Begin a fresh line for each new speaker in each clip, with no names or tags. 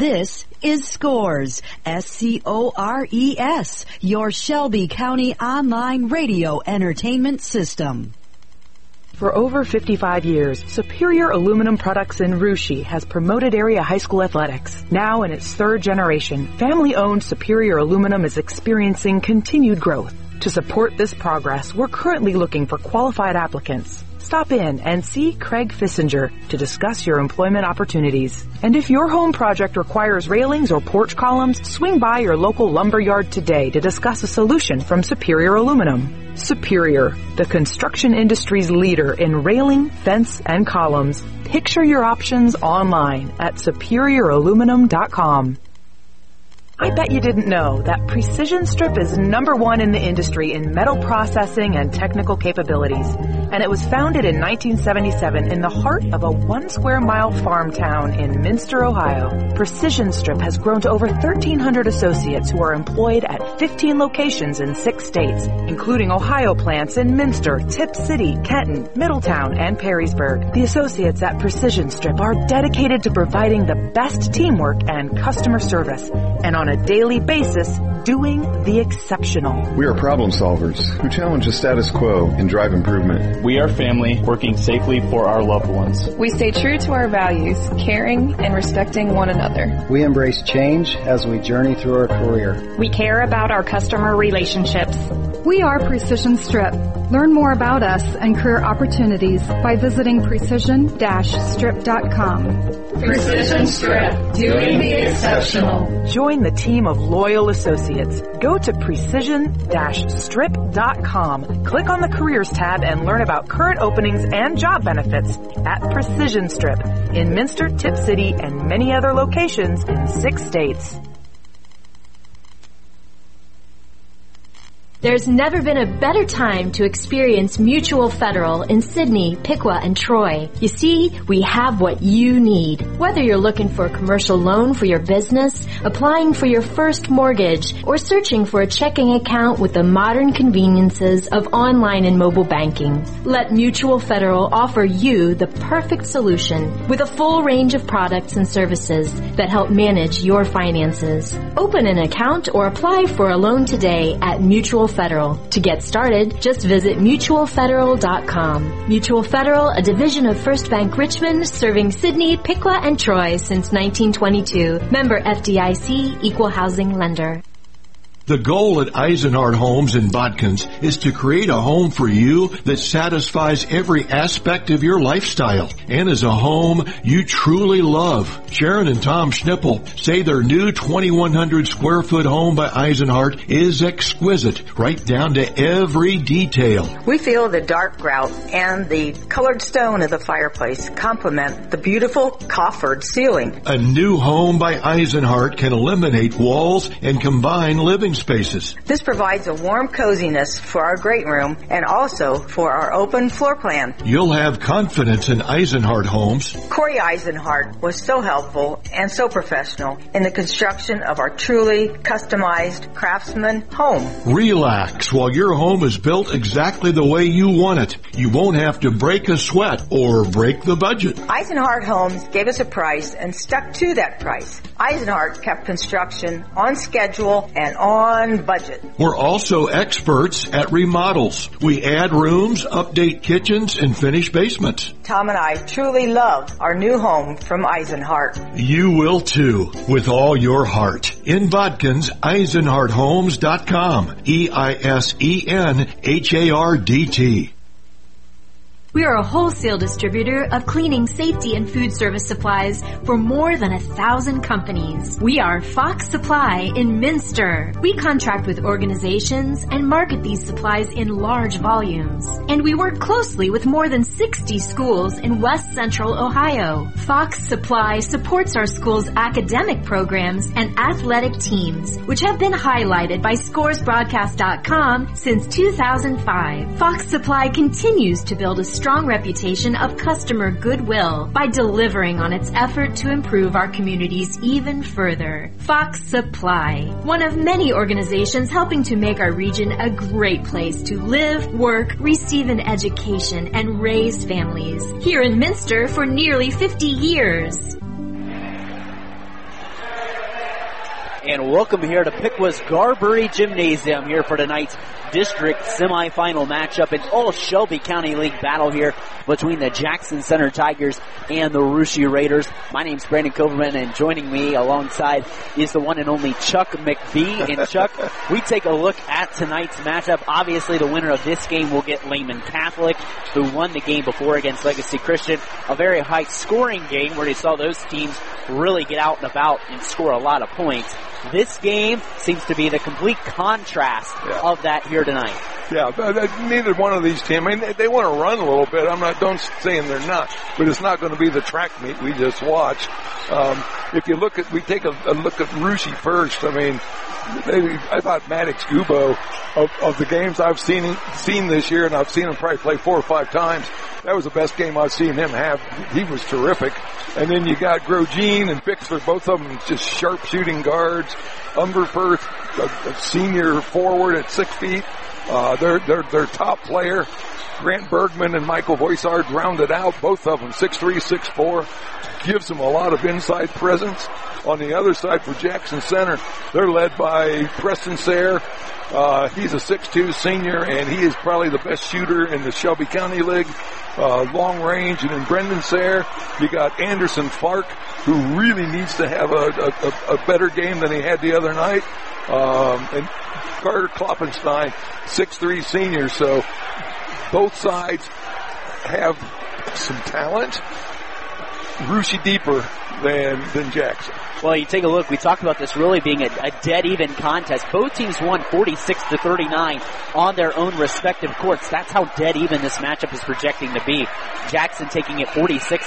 This is SCORES, SCORES, your Shelby County online radio entertainment system.
For over 55 years, Superior Aluminum Products in Russia has promoted area high school athletics. Now in its third generation, family-owned Superior Aluminum is experiencing continued growth. To support this progress, we're currently looking for qualified applicants. Stop in and see Craig Fissinger to discuss your employment opportunities. And if your home project requires railings or porch columns, swing by your local lumber yard today to discuss a solution from Superior Aluminum. Superior, the construction industry's leader in railing, fence, and columns. Picture your options online at superiораluminum.com. I bet you didn't know that Precision Strip is #1 in the industry in metal processing and technical capabilities. And it was founded in 1977 in the heart of a 1 square mile farm town in Minster, Ohio. Precision Strip has grown to over 1,300 associates who are employed at 15 locations in 6 states, including Ohio plants in Minster, Tip City, Kenton, Middletown, and Perrysburg. The associates at Precision Strip are dedicated to providing the best teamwork and customer service, and on a daily basis, doing the exceptional.
We are problem solvers who challenge the status quo and drive improvement.
We are family working safely for our loved ones.
We stay true to our values, caring and respecting one another.
We embrace change as we journey through our career.
We care about our customer relationships.
We are Precision Strip. Learn more about us and career opportunities by visiting precision-strip.com.
Precision Strip, doing the exceptional.
Join the team of loyal associates. Go to precision-strip.com. Click on the Careers tab and learn about current openings and job benefits at Precision Strip in Minster, Tip City, and many other locations in 6 states.
There's never been a better time to experience Mutual Federal in Sydney, Piqua, and Troy. You see, we have what you need. Whether you're looking for a commercial loan for your business, applying for your first mortgage, or searching for a checking account with the modern conveniences of online and mobile banking, let Mutual Federal offer you the perfect solution with a full range of products and services that help manage your finances. Open an account or apply for a loan today at Mutual Federal. To get started, just visit mutualfederal.com. Mutual Federal, a division of First Bank Richmond, serving Sydney, Piqua, and Troy since 1922. Member FDIC, Equal Housing Lender.
The goal at Eisenhart Homes in Botkins is to create a home for you that satisfies every aspect of your lifestyle and is a home you truly love. Sharon and Tom Schnippel say their new 2,100 square foot home by Eisenhart is exquisite, right down to every detail.
We feel the dark grout and the colored stone of the fireplace complement the beautiful coffered ceiling.
A new home by Eisenhart can eliminate walls and combine living spaces.
This provides a warm coziness for our great room and also for our open floor plan.
You'll have confidence in Eisenhart Homes.
Corey Eisenhart was so helpful and so professional in the construction of our truly customized craftsman home.
Relax while your home is built exactly the way you want it. You won't have to break a sweat or break the budget.
Eisenhart Homes gave us a price and stuck to that price. Eisenhart kept construction on schedule and on budget.
We're also experts at remodels. We add rooms, update kitchens, and finish basements.
Tom and I truly love our new home from Eisenhart.
You will too, with all your heart. In Botkins, EisenhartHomes.com. EISENHARDT.
We are a wholesale distributor of cleaning, safety, and food service supplies for more than 1,000 companies. We are Fox Supply in Minster. We contract with organizations and market these supplies in large volumes. And we work closely with more than 60 schools in West Central Ohio. Fox Supply supports our schools' academic programs and athletic teams, which have been highlighted by ScoresBroadcast.com since 2005. Fox Supply continues to build a strong reputation of customer goodwill by delivering on its effort to improve our communities even further. Fox Supply, one of many organizations helping to make our region a great place to live, work, receive an education, and raise families. Here in Minster for nearly 50 years.
and welcome here to Pickwa's Garbury Gymnasium here for tonight's district semifinal matchup. An all Shelby County League battle here between the Jackson Center Tigers and the Russia Raiders. My name's Brandon Koverman, and joining me alongside is the one and only Chuck McBee. And Chuck, we take a look at tonight's matchup. Obviously, the winner of this game will get Lehman Catholic, who won the game before against Legacy Christian. A very high-scoring game where you saw those teams really get out and about and score a lot of points. This game seems to be the complete contrast of that here tonight.
Yeah, neither one of these teams, I mean, they want to run a little bit. Don't saying they're not, but it's not going to be the track meet we just watched. If you look at, we take a look at Russia first. I mean, I thought Maddox Gubo, of the games I've seen this year, and I've seen him probably play 4 or 5 times, that was the best game I've seen him have. He was terrific. And then you got Grogene and Bixler, both of them just sharp shooting guards. Umberfirth, a senior forward at 6 feet. Their top player, Grant Bergman and Michael Voisard, rounded out, both of them 6'3", 6'4", gives them a lot of inside presence. On the other side for Jackson Center, they're led by Preston Sayre. He's a 6'2" senior, and he is probably the best shooter in the Shelby County League, long range. And in Brendan Sayre, you got Anderson Fark, who really needs to have a better game than he had the other night. And Carter Kloppenstein, 6'3" senior. So both sides have some talent. Russia deeper than Jackson.
Well, you take a look, we talked about this really being a dead even contest. Both teams won 46-39 on their own respective courts. That's how dead even this matchup is projecting to be. Jackson taking it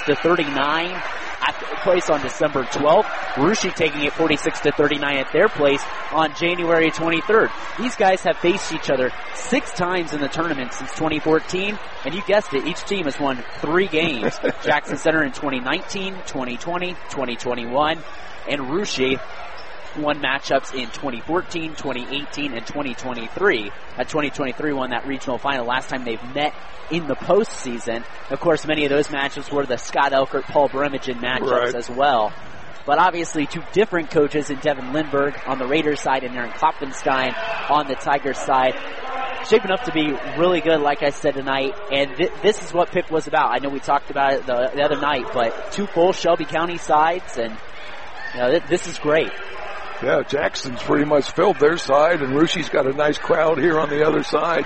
46-39 at their place on December 12th. Russia taking it 46-39 at their place on January 23rd. These guys have faced each other 6 times in the tournament since 2014, and you guessed it, each team has won 3 games. Jackson Center in 2019, 2020, 2021, and Russia won matchups in 2014, 2018, and 2023. 2023 won that regional final last time they've met in the postseason. Of course, many of those matchups were the Scott Elkert, Paul Bremigen matchups as well. But obviously 2 different coaches in Devin Lindbergh on the Raiders side and Aaron Kloppenstein on the Tigers side. Shaping up to be really good, like I said tonight, and this is what Pick was about. I know we talked about it the other night, but 2 full Shelby County sides, and this is great.
Yeah, Jackson's pretty much filled their side, and Russia's got a nice crowd here on the other side.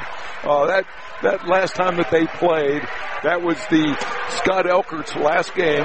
That last time that they played, that was the Scott Elkert's last game,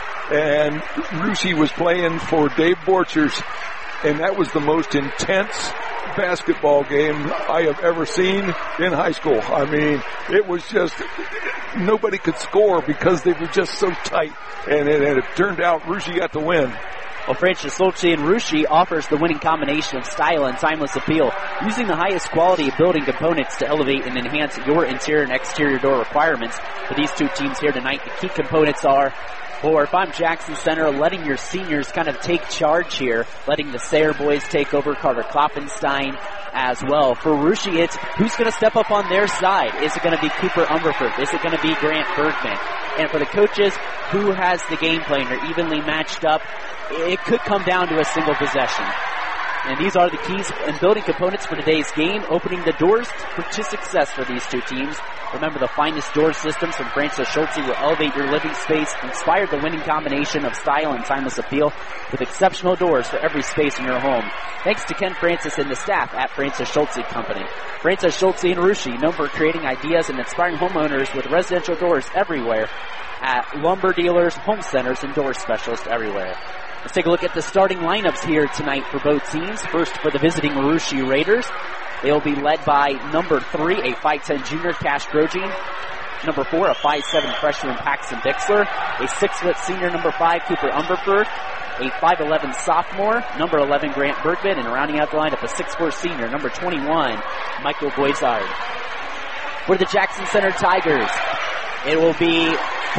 and Russia was playing for Dave Borchers, and that was the most intense basketball game I have ever seen in high school. I mean, it was just, nobody could score because they were just so tight, and it turned out Russia got the win.
Well, Francis Solchi and Russia offers the winning combination of style and timeless appeal, using the highest quality of building components to elevate and enhance your interior and exterior door requirements. For these 2 teams here tonight, the key components are, or if I'm Jackson Center, letting your seniors kind of take charge here, letting the Sayre boys take over, Carter Kloppenstein as well. For Russia, it's who's going to step up on their side. Is it going to be Cooper Umberford? Is it going to be Grant Bergman? And for the coaches, who has the game plan? They're evenly matched up. It could come down to a single possession. And these are the keys and building components for today's game, opening the doors to success for these 2 teams. Remember, the finest door systems from Francis Schultze will elevate your living space, inspire the winning combination of style and timeless appeal with exceptional doors for every space in your home. Thanks to Ken Francis and the staff at Francis Schultze Company. Francis Schultze and Russia, known for creating ideas and inspiring homeowners with residential doors everywhere at lumber dealers, home centers, and door specialists everywhere. Let's take a look at the starting lineups here tonight for both teams. First, for the visiting Russia Raiders, they'll be led by number 3, a 5'10 junior, Cash Grogene. Number 4, a 5'7 freshman, Paxton Bixler. A 6' senior, number 5, Cooper Umberford. A 5'11 sophomore, number 11, Grant Bergman. And rounding out the lineup, a 6'4 senior, number 21, Michael Voisard. For the Jackson Center Tigers, it'll be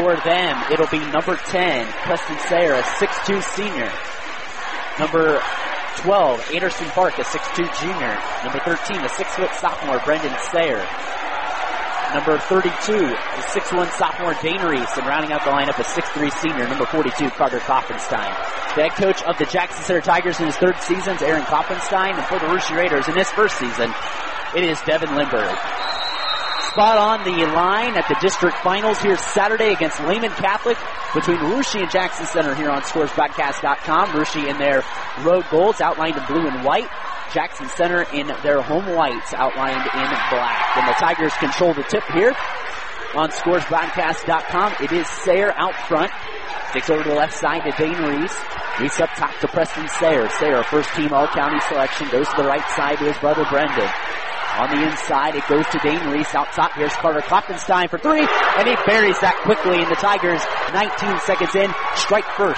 number 10, Preston Sayre, a 6'2 senior. Number 12, Anderson Park, a 6'2 junior. Number 13, a 6' sophomore, Brendan Sayre. number 32, the 6'1 sophomore Dane Reese, and rounding out the lineup a 6'3 senior, number 42, Carter Klopfenstein. The head coach of the Jackson Center Tigers in his third season is Aaron Klopfenstein, and for the Russia Raiders in his first season, it is Devin Lindbergh. Spot on the line at the district finals here Saturday against Lehman Catholic between Russia and Jackson Center here on scoresbroadcast.com. Russia in their road golds outlined in blue and white. Jackson Center in their home whites outlined in black. And the Tigers control the tip here on scoresbroadcast.com. It is Sayre out front. Sticks over to the left side to Dane Reese. Reese up top to Preston Sayre. Sayre, first team all-county selection, goes to the right side to his brother Brendan. On the inside, it goes to Dane Reese. Out top, here's Carter Klopfenstein for three, and he buries that quickly, and the Tigers, 19 seconds in, strike first.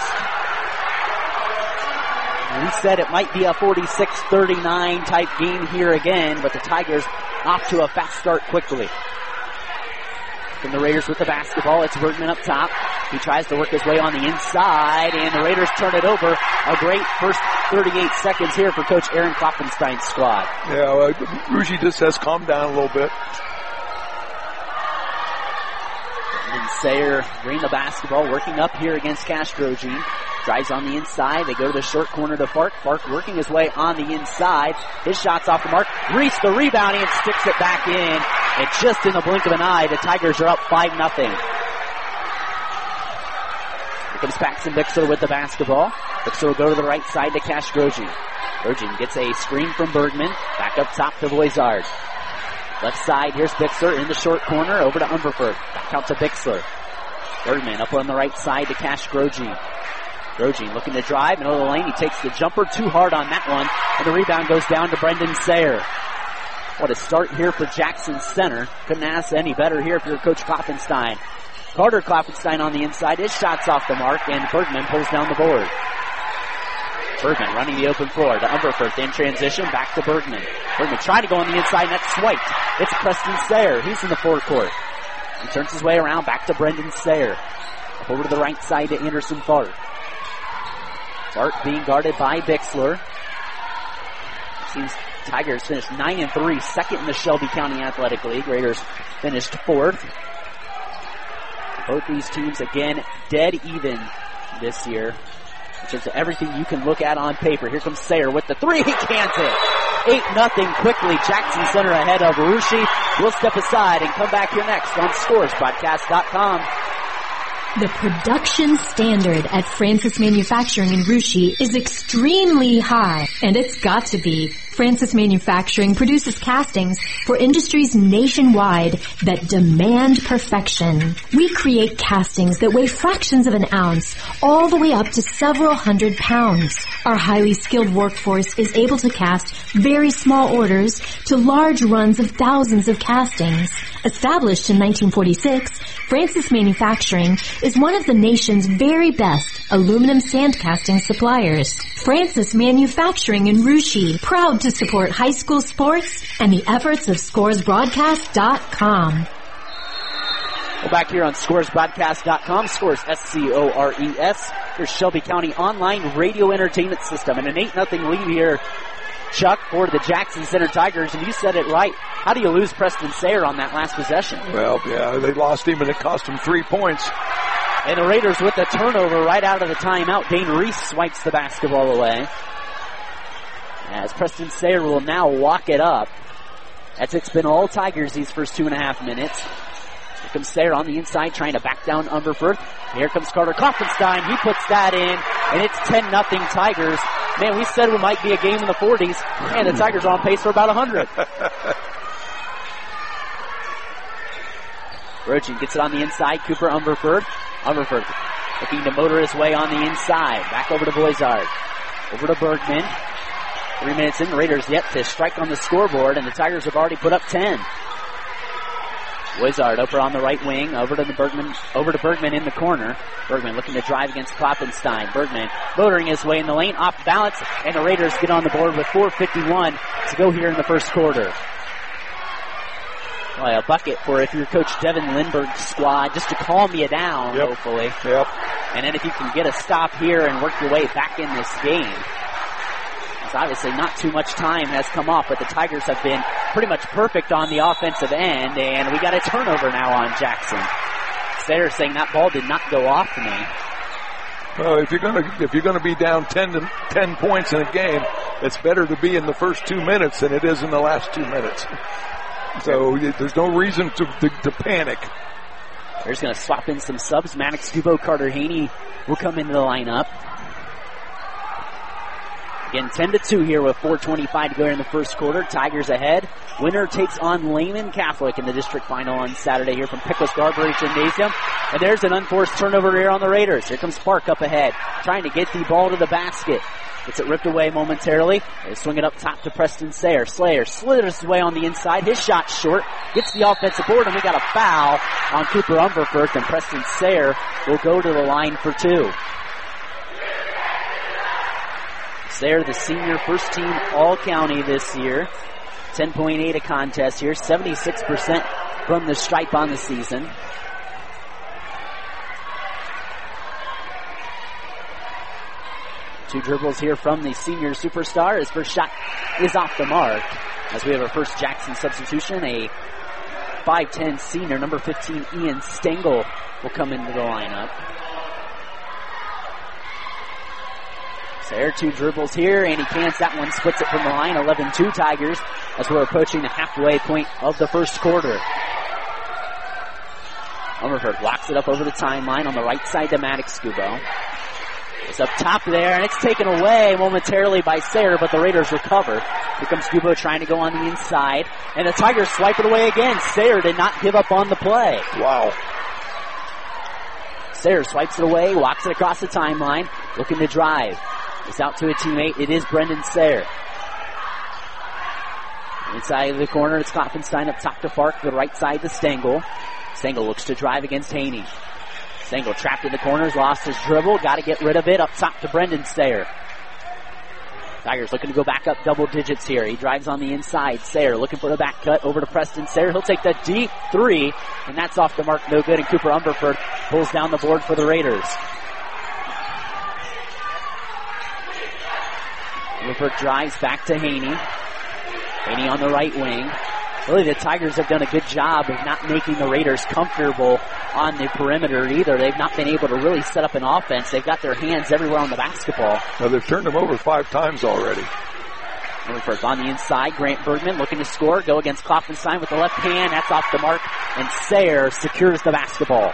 We said it might be a 46-39 type game here again, but the Tigers off to a fast start quickly. From the Raiders with the basketball, it's Bergman up top. He tries to work his way on the inside, and the Raiders turn it over. A great first 38 seconds here for Coach Aaron Klopfenstein's squad.
Yeah, Russia just has calmed down a little bit.
And Sayre bring the basketball, working up here against Castrogene. Drives on the inside. They go to the short corner to Fark. Fark working his way on the inside. His shot's off the mark. Reese the rebounding and sticks it back in. And just in the blink of an eye, the Tigers are up 5-0. Here comes Paxton Bixler with the basketball. Bixler will go to the right side to Castrogene. Bergen gets a screen from Bergman. Back up top to Voizard. Left side, here's Bixler in the short corner. Over to Umberford. Back out to Bixler. Bergman up on the right side to Castrogene. Grogene looking to drive, middle of the lane. He takes the jumper too hard on that one, and the rebound goes down to Brendan Sayre. What a start here for Jackson Center. Couldn't ask any better here if you're Coach Klopfenstein. Carter Klopfenstein on the inside. His shot's off the mark, and Bergman pulls down the board. Bergman running the open floor to Umberford. In transition, back to Bergman. Bergman trying to go on the inside, and that's swiped. It's Preston Sayre. He's in the forecourt. He turns his way around, back to Brendan Sayre. Up over to the right side to Anderson Fark. Fark being guarded by Bixler. Seems Tigers finished 9-3, second in the Shelby County Athletic League. Raiders finished fourth. Both these teams, again, dead even this year, in terms of everything you can look at on paper. Here comes Sayre with the three. He can't hit. 8-0 quickly. Jackson Center ahead of Russia. We'll step aside and come back here next on ScoresBroadcast.com.
The production standard at Francis Manufacturing in Russia is extremely high, and it's got to be. Francis Manufacturing produces castings for industries nationwide that demand perfection. We create castings that weigh fractions of an ounce, all the way up to several hundred pounds. Our highly skilled workforce is able to cast very small orders to large runs of thousands of castings. Established in 1946, Francis Manufacturing is one of the nation's very best aluminum sand casting suppliers. Francis Manufacturing in Russia, proud to support high school sports and the efforts of ScoresBroadcast.com.
We're back here on ScoresBroadcast.com. Scores, S-C-O-R-E-S. Here's Shelby County Online Radio Entertainment System. And an 8-0 lead here, Chuck, for the Jackson Center Tigers. And you said it right. How do you lose Preston Sayre on that last possession?
Well, yeah, they lost him and it cost him 3 points.
And the Raiders with the turnover right out of the timeout. Dane Reese swipes the basketball away. As Preston Sayre will now walk it up. It's been all Tigers these first 2.5 minutes. Here comes Sayre on the inside trying to back down Umberford. Here comes Carter Klopfenstein. He puts that in, and it's 10-0 Tigers. Man, we said it might be a game in the 40s, and the Tigers are on pace for about 100. Rogen gets it on the inside. Cooper Umberford. Umberford looking to motor his way on the inside. Back over to Voizard. Over to Bergman. 3 minutes in, the Raiders yet to strike on the scoreboard, and the Tigers have already put up 10. Voizard over on the right wing, over to Bergman in the corner. Bergman looking to drive against Klopfenstein. Bergman motoring his way in the lane, off balance, and the Raiders get on the board with 4:51 to go here in the first quarter. Well, a bucket for if you're Coach Devin Lindbergh's squad, just to calm you down, hopefully.
Yep.
And then if you can get a stop here and work your way back in this game. obviously not too much time has come off, but the Tigers have been pretty much perfect on the offensive end, and we got a turnover now on Jackson. Sayre saying that ball did not go off me.
Well, if you're gonna be down 10 points in a game, it's better to be in the first 2 minutes than it is in the last 2 minutes. So there's no reason to panic.
They're just going to swap in some subs. Maddox Dubo, Carter Haney will come into the lineup. Again, 10-2 here with 4:25 to go in the first quarter. Tigers ahead. Winner takes on Lehman Catholic in the district final on Saturday here from Pickles Garberry Gymnasium. And there's an unforced turnover here on the Raiders. Here comes Park up ahead, trying to get the ball to the basket. Gets it ripped away momentarily. They swing it up top to Preston Sayre. Slayer slithers away on the inside. His shot short. Gets the offensive board, and we got a foul on Cooper Umberfirth, and Preston Sayre will go to the line for two. Sayre, the senior first team All-County this year. 10.8 a contest here. 76% from the stripe on the season. Two dribbles here from the senior superstar. His first shot is off the mark. As we have our first Jackson substitution, a 5'10 senior, number 15, Ian Stengel, will come into the lineup. Sayre, two dribbles here, and he cans that one, splits it from the line. 11-2 Tigers as we're approaching the halfway point of the first quarter. Umberford blocks it up over the timeline on the right side to Maddox Scubo. It's up top there, and it's taken away momentarily by Sayre, but the Raiders recover. Here comes Scubo trying to go on the inside, and the Tigers swipe it away again. Sayre did not give up on the play.
Wow.
Sayre swipes it away, walks it across the timeline, looking to drive. It's out to a teammate. It is Brendan Sayre. Inside of the corner, it's Klopfenstein up top to Park, the right side to Stengel. Stengel looks to drive against Haney. Stengel trapped in the corners, lost his dribble, got to get rid of it, up top to Brendan Sayre. Tigers looking to go back up double digits here. He drives on the inside. Sayre looking for the back cut over to Preston Sayre. He'll take the deep three, and that's off the mark, no good, and Cooper Umberford pulls down the board for the Raiders. Umberford drives back to Haney. Haney on the right wing. Really, the Tigers have done a good job of not making the Raiders comfortable on the perimeter either. They've not been able to really set up an offense. They've got their hands everywhere on the basketball.
Now, they've turned them over 5 times already.
Umberford on the inside. Grant Bergman looking to score. Go against Klopfenstein with the left hand. That's off the mark. And Sayre secures the basketball.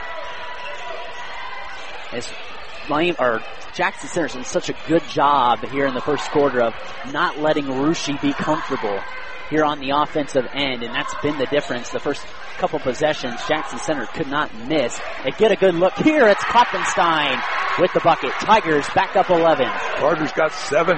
As Jackson Center's done such a good job here in the first quarter of not letting Russia be comfortable here on the offensive end, and that's been the difference. The first couple possessions, Jackson Center could not miss. They get a good look here. It's Klopfenstein with the bucket. Tigers back up 11.
Carter's got 7.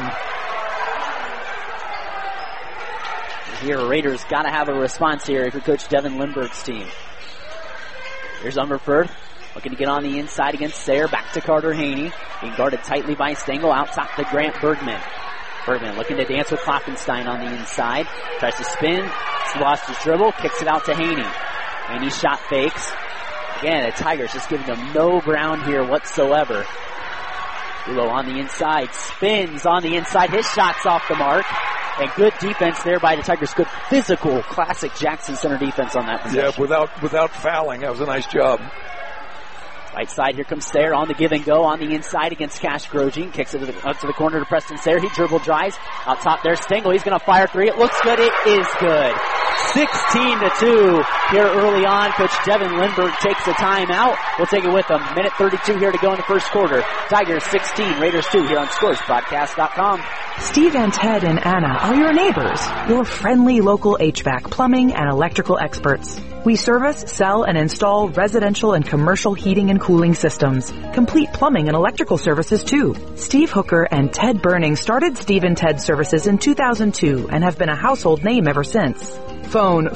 Here, Raiders got to have a response here if you're Coach Devin Lindbergh's team. Here's Umberford looking to get on the inside against Sayre. Back to Carter Haney. Being guarded tightly by Stengel. Out top to Grant Bergman. Bergman looking to dance with Klopfenstein on the inside. Tries to spin. He's lost his dribble. Kicks it out to Haney. Haney shot fakes. Again, the Tigers just giving them no ground here whatsoever. Ulo on the inside. Spins on the inside. His shot's off the mark. And good defense there by the Tigers. Good physical, classic Jackson Center defense on that possession.
Yeah, without fouling. That was a nice job.
Right side, here comes Sayre on the give and go on the inside against Cash Grogin. Kicks it up to the corner to Preston Sayre. He dribble drives. Out top there, Stengel. He's going to fire three. It looks good. It is good. 16-2 here early on. Coach Devin Lindbergh takes a timeout. We'll take it with him. Minute 32 here to go in the first quarter. Tigers 16, Raiders 2 here on ScoresBroadcast.com.
Steve and Ted and Anna are your neighbors, your friendly local HVAC, plumbing, and electrical experts. We service, sell, and install residential and commercial heating and cooling systems. Complete plumbing and electrical services too. Steve Hooker and Ted Burning started Steve and Ted services in 2002 and have been a household name ever since. Phone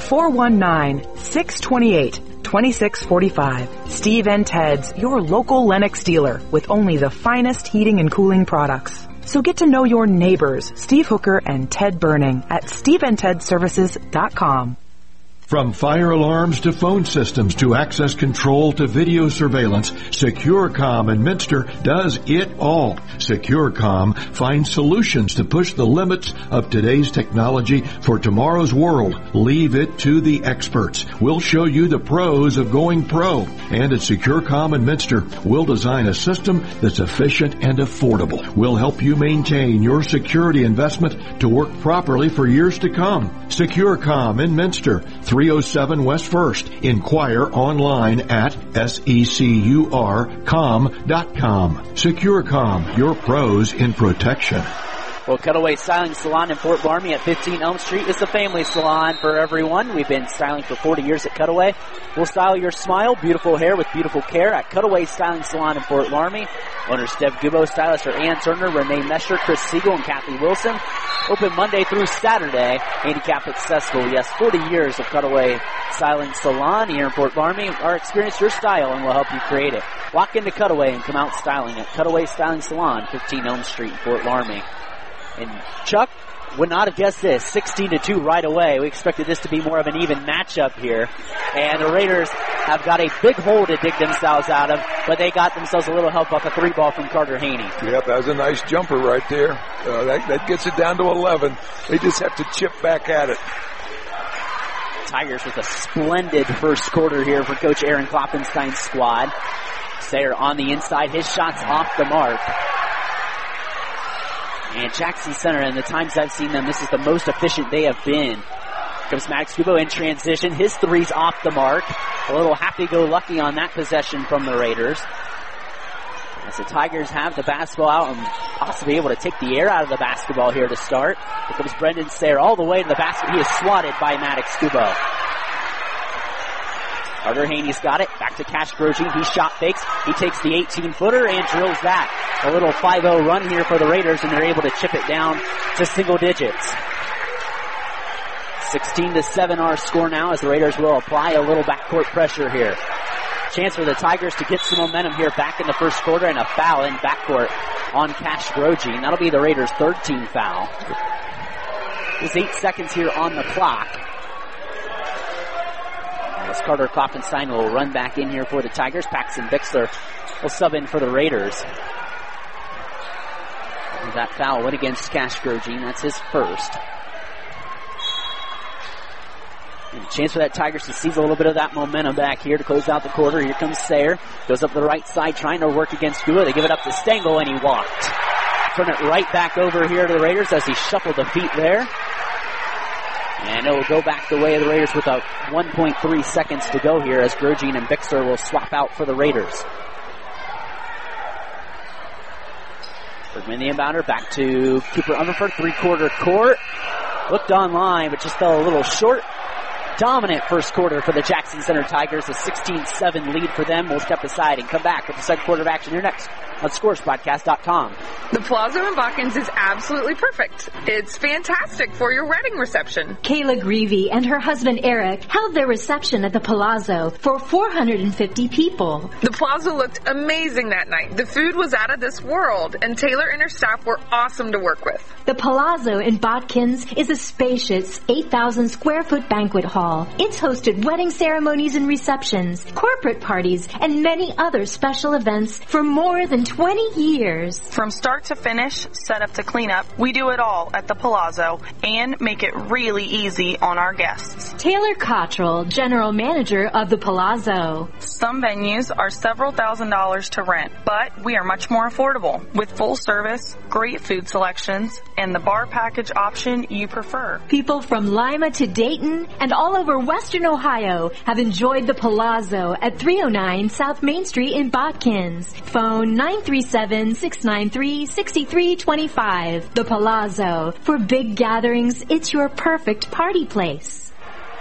419-628-2645. Steve and Ted's, your local Lennox dealer with only the finest heating and cooling products. So get to know your neighbors, Steve Hooker and Ted Burning at SteveandTedServices.com.
From fire alarms to phone systems to access control to video surveillance, SecureCom in Minster does it all. SecureCom finds solutions to push the limits of today's technology for tomorrow's world. Leave it to the experts. We'll show you the pros of going pro. And at SecureCom in Minster, we'll design a system that's efficient and affordable. We'll help you maintain your security investment to work properly for years to come. SecureCom in Minster, 307 West 1st. Inquire online at securcom.com. SecureCom, your pros in protection.
Well, Cutaway Styling Salon in Fort Laramie at 15 Elm Street is the family salon for everyone. We've been styling for 40 years at Cutaway. We'll style your smile, beautiful hair with beautiful care at Cutaway Styling Salon in Fort Laramie. Owners Deb Gubo, stylists are Ann Turner, Renee Mesher, Chris Siegel, and Kathy Wilson. Open Monday through Saturday. Handicap accessible. Yes, 40 years of Cutaway Styling Salon here in Fort Laramie. Our experience your style and we'll help you create it. Walk into Cutaway and come out styling at Cutaway Styling Salon, 15 Elm Street in Fort Laramie. And Chuck would not have guessed this, 16-2 right away. We expected this to be more of an even matchup here. And the Raiders have got a big hole to dig themselves out of, but they got themselves a little help off a 3-ball from Carter Haney.
Yep, that was a nice jumper right there. That gets it down to 11. They just have to chip back at it.
Tigers with a splendid first quarter here for Coach Aaron Kloppenstein's squad. Sayre on the inside, his shot's off the mark. And Jackson Center, and the times I've seen them, this is the most efficient they have been. Comes Max Gubo in transition. His three's off the mark. A little happy-go-lucky on that possession from the Raiders. As the Tigers have the basketball out and possibly able to take the air out of the basketball here to start. Here comes Brendan Sayre all the way to the basket. He is swatted by Maddox Gubo. Carter Haney's got it. Back to Cash Grosjean. He shot fakes. He takes the 18-footer and drills that. A little 5-0 run here for the Raiders, and they're able to chip it down to single digits. 16-7 our score now as the Raiders will apply a little backcourt pressure here. Chance for the Tigers to get some momentum here back in the first quarter, and a foul in backcourt on Cash Grosjean. That'll be the Raiders' third team foul. There's 8 seconds here on the clock. As Carter Kloppenstein will run back in here for the Tigers. Paxton Bixler will sub in for the Raiders. And that foul went against Cash Grosjean. That's his first. And a chance for that Tigers to seize a little bit of that momentum back here to close out the quarter. Here comes Sayre. Goes up the right side trying to work against Gubo. They give it up to Stengel and he walked. Turn it right back over here to the Raiders as he shuffled the feet there. And it will go back the way of the Raiders with about 1.3 seconds to go here as Grosjean and Bixler will swap out for the Raiders. Bergman the inbounder, back to Cooper Ummerford, three-quarter court. Looked online, but just fell a little short. Dominant first quarter for the Jackson Center Tigers. A 16-7 lead for them. We'll step aside and come back with the second quarter of action here next on ScoresBroadcast.com.
The Palazzo in Botkins is absolutely perfect. It's fantastic for your wedding reception.
Kayla Greavy and her husband Eric held their reception at the Palazzo for 450 people.
The Palazzo looked amazing that night. The food was out of this world, and Taylor and her staff were awesome to work with.
The Palazzo in Botkins is a spacious 8,000 square foot banquet hall. It's hosted wedding ceremonies and receptions, corporate parties, and many other special events for more than 20 years.
From start to finish, set up to clean up, we do it all at the Palazzo and make it really easy on our guests.
Taylor Cottrell, General Manager of the Palazzo.
Some venues are several $1,000s to rent, but we are much more affordable with full service, great food selections, and the bar package option you prefer.
People from Lima to Dayton and all over Western Ohio have enjoyed the Palazzo at 309 South Main Street in Botkins. Phone 937-693-6325. The Palazzo. For big gatherings, it's your perfect party place.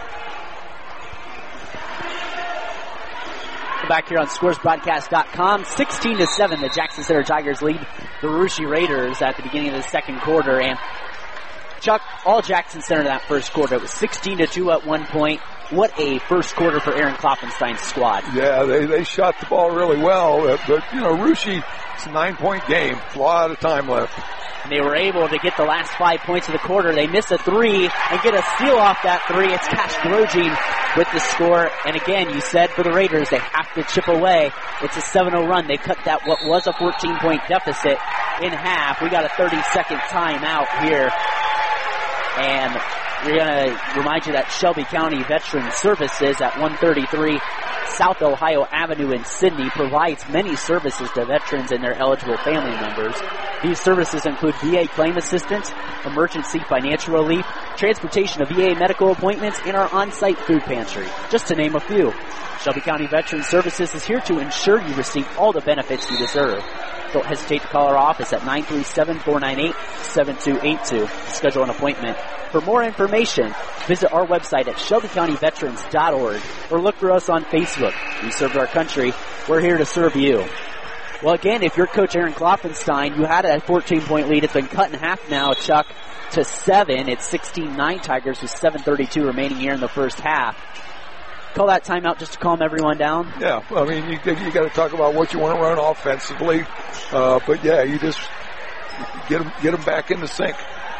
Back here on ScoresBroadcast.com, 16-7, the Jackson Center Tigers lead the Russia Raiders at the beginning of the second quarter. And Chuck, all Jackson Center that first quarter. It was 16-2 at one point. what a first quarter for Aaron Klopfenstein's squad.
Yeah, they shot the ball really well, but Russia, it's a 9-point game, a lot of time left.
And they were able to get the last 5 points of the quarter. They miss a three and get a steal off that three. It's Cash Grogin with the score. And again, you said for the Raiders, they have to chip away. It's a 7-0 run. They cut that what was a 14-point deficit in half. We got a 30-second timeout here. And we're going to remind you that Shelby County Veteran Services at 133 South Ohio Avenue in Sidney provides many services to veterans and their eligible family members. These services include VA claim assistance, emergency financial relief, transportation of VA medical appointments, and our on-site food pantry, just to name a few. Shelby County Veteran Services is here to ensure you receive all the benefits you deserve. Don't hesitate to call our office at 937-498-7282 to schedule an appointment. For more information, visit our website at shelbycountyveterans.org or look for us on Facebook. We serve our country. We're here to serve you. Well, again, if you're Coach Aaron Klopfenstein, you had a 14-point lead. It's been cut in half now, Chuck, to 7. It's 16-9 Tigers with 7:32 remaining here in the first half. Call that timeout just to calm everyone down?
Yeah, I mean, you got to talk about what you want to run offensively. But yeah, you just get them back in the sync.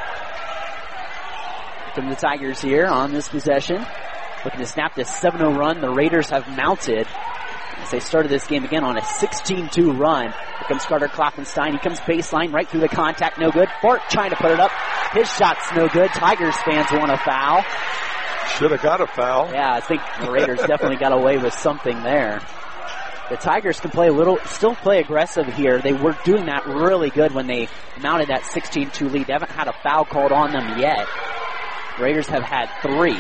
From the Tigers here on this possession. Looking to snap this 7-0 run. The Raiders have mounted as they started this game again on a 16-2 run. Here comes Carter Klopfenstein. He comes baseline right through the contact. No good. Fart trying to put it up. His shot's no good. Tigers fans want a foul.
Should have got a foul.
Yeah, I think the Raiders definitely got away with something there. The Tigers can still play aggressive here. They were doing that really good when they mounted that 16-2 lead. They haven't had a foul called on them yet. Raiders have had 3.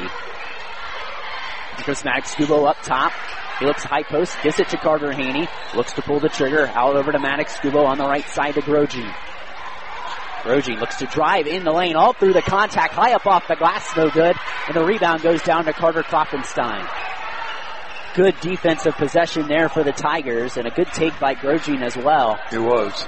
Chris Maddox Scubo up top. He looks high post, gives it to Carter Haney. Looks to pull the trigger. Out over to Maddox Scubo on the right side to Grogin. Grogin looks to drive in the lane, all through the contact, high up off the glass, no good. And the rebound goes down to Carter Klopfenstein. Good defensive possession there for the Tigers, and a good take by Grogin as well.
It was.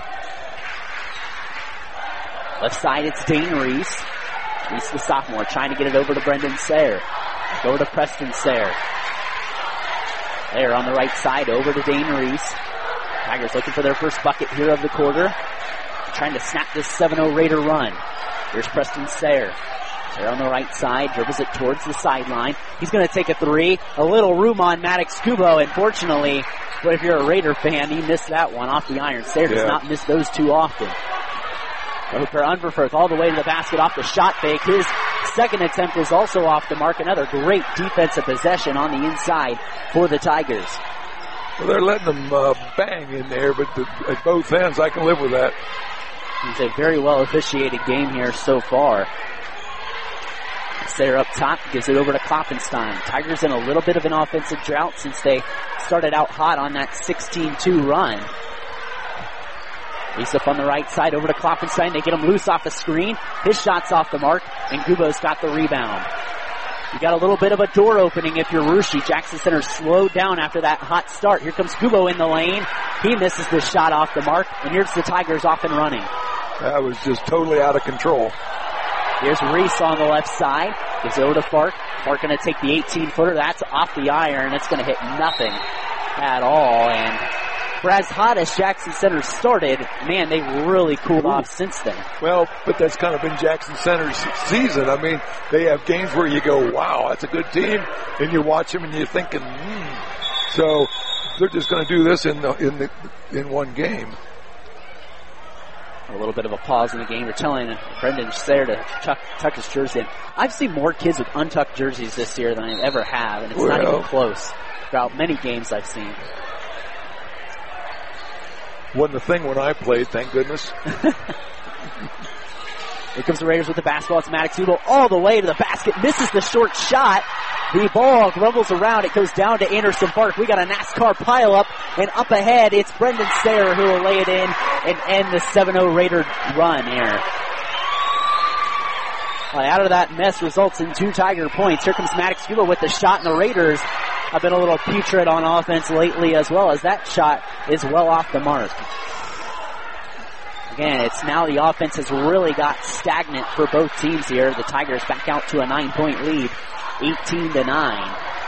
Left side, it's Dane Reese. Reese, the sophomore, trying to get it over to Brendan Sayre. Over to Preston Sayre. There on the right side, over to Dane Reese. Tigers looking for their first bucket here of the quarter. Trying to snap this 7-0 Raider run. Here's Preston Sayre. Sayre on the right side, dribbles it towards the sideline. He's going to take a 3. A little room on Maddox Scubo. Unfortunately, but if you're a Raider fan, he missed that one off the iron. Sayre does not miss those too often. Hooper Unverfurth all the way to the basket off the shot fake. His second attempt is also off the mark. Another great defensive possession on the inside for the Tigers.
Well, they're letting them bang in there, but at both ends, I can live with that.
It's a very well officiated game here so far. Sayre up top, gives it over to Klopfenstein. Tigers in a little bit of an offensive drought since they started out hot on that 16-2 run. He's up on the right side over to Klopfenstein. They get him loose off the screen. His shot's off the mark, and Gubo's got the rebound. You got a little bit of a door opening if you're Russia. Jackson Center slowed down after that hot start. Here comes Gubo in the lane. He misses the shot off the mark, and here's the Tigers off and running.
That was just totally out of control.
Here's Reese on the left side. Gives it over to Fark. Fark going to take the 18-footer. That's off the iron. It's going to hit nothing at all, and for as hot as Jackson Center started, man, they really cooled off since then.
Well, but that's kind of been Jackson Center's season. I mean, they have games where you go, wow, that's a good team, and you watch them and you're thinking, So they're just going to do this in one game.
A little bit of a pause in the game. They're telling Brendan Sayre to tuck his jersey in. I've seen more kids with untucked jerseys this year than I ever have, and it's not even close throughout many games I've seen.
Wasn't a thing when I played, thank goodness.
Here comes the Raiders with the basketball. It's Maddox Scubo all the way to the basket. Misses the short shot. The ball rumbles around. It goes down to Anderson Park. We got a NASCAR pileup. And up ahead, it's Brendan Sayre who will lay it in and end the 7-0 Raider run here. Out of that mess results in 2 Tiger points. Here comes Maddox Scubo with the shot, and the Raiders have been a little putrid on offense lately as well, as that shot is well off the mark. Again, it's now the offense has really got stagnant for both teams here. The Tigers back out to a 9-point lead, 18-9.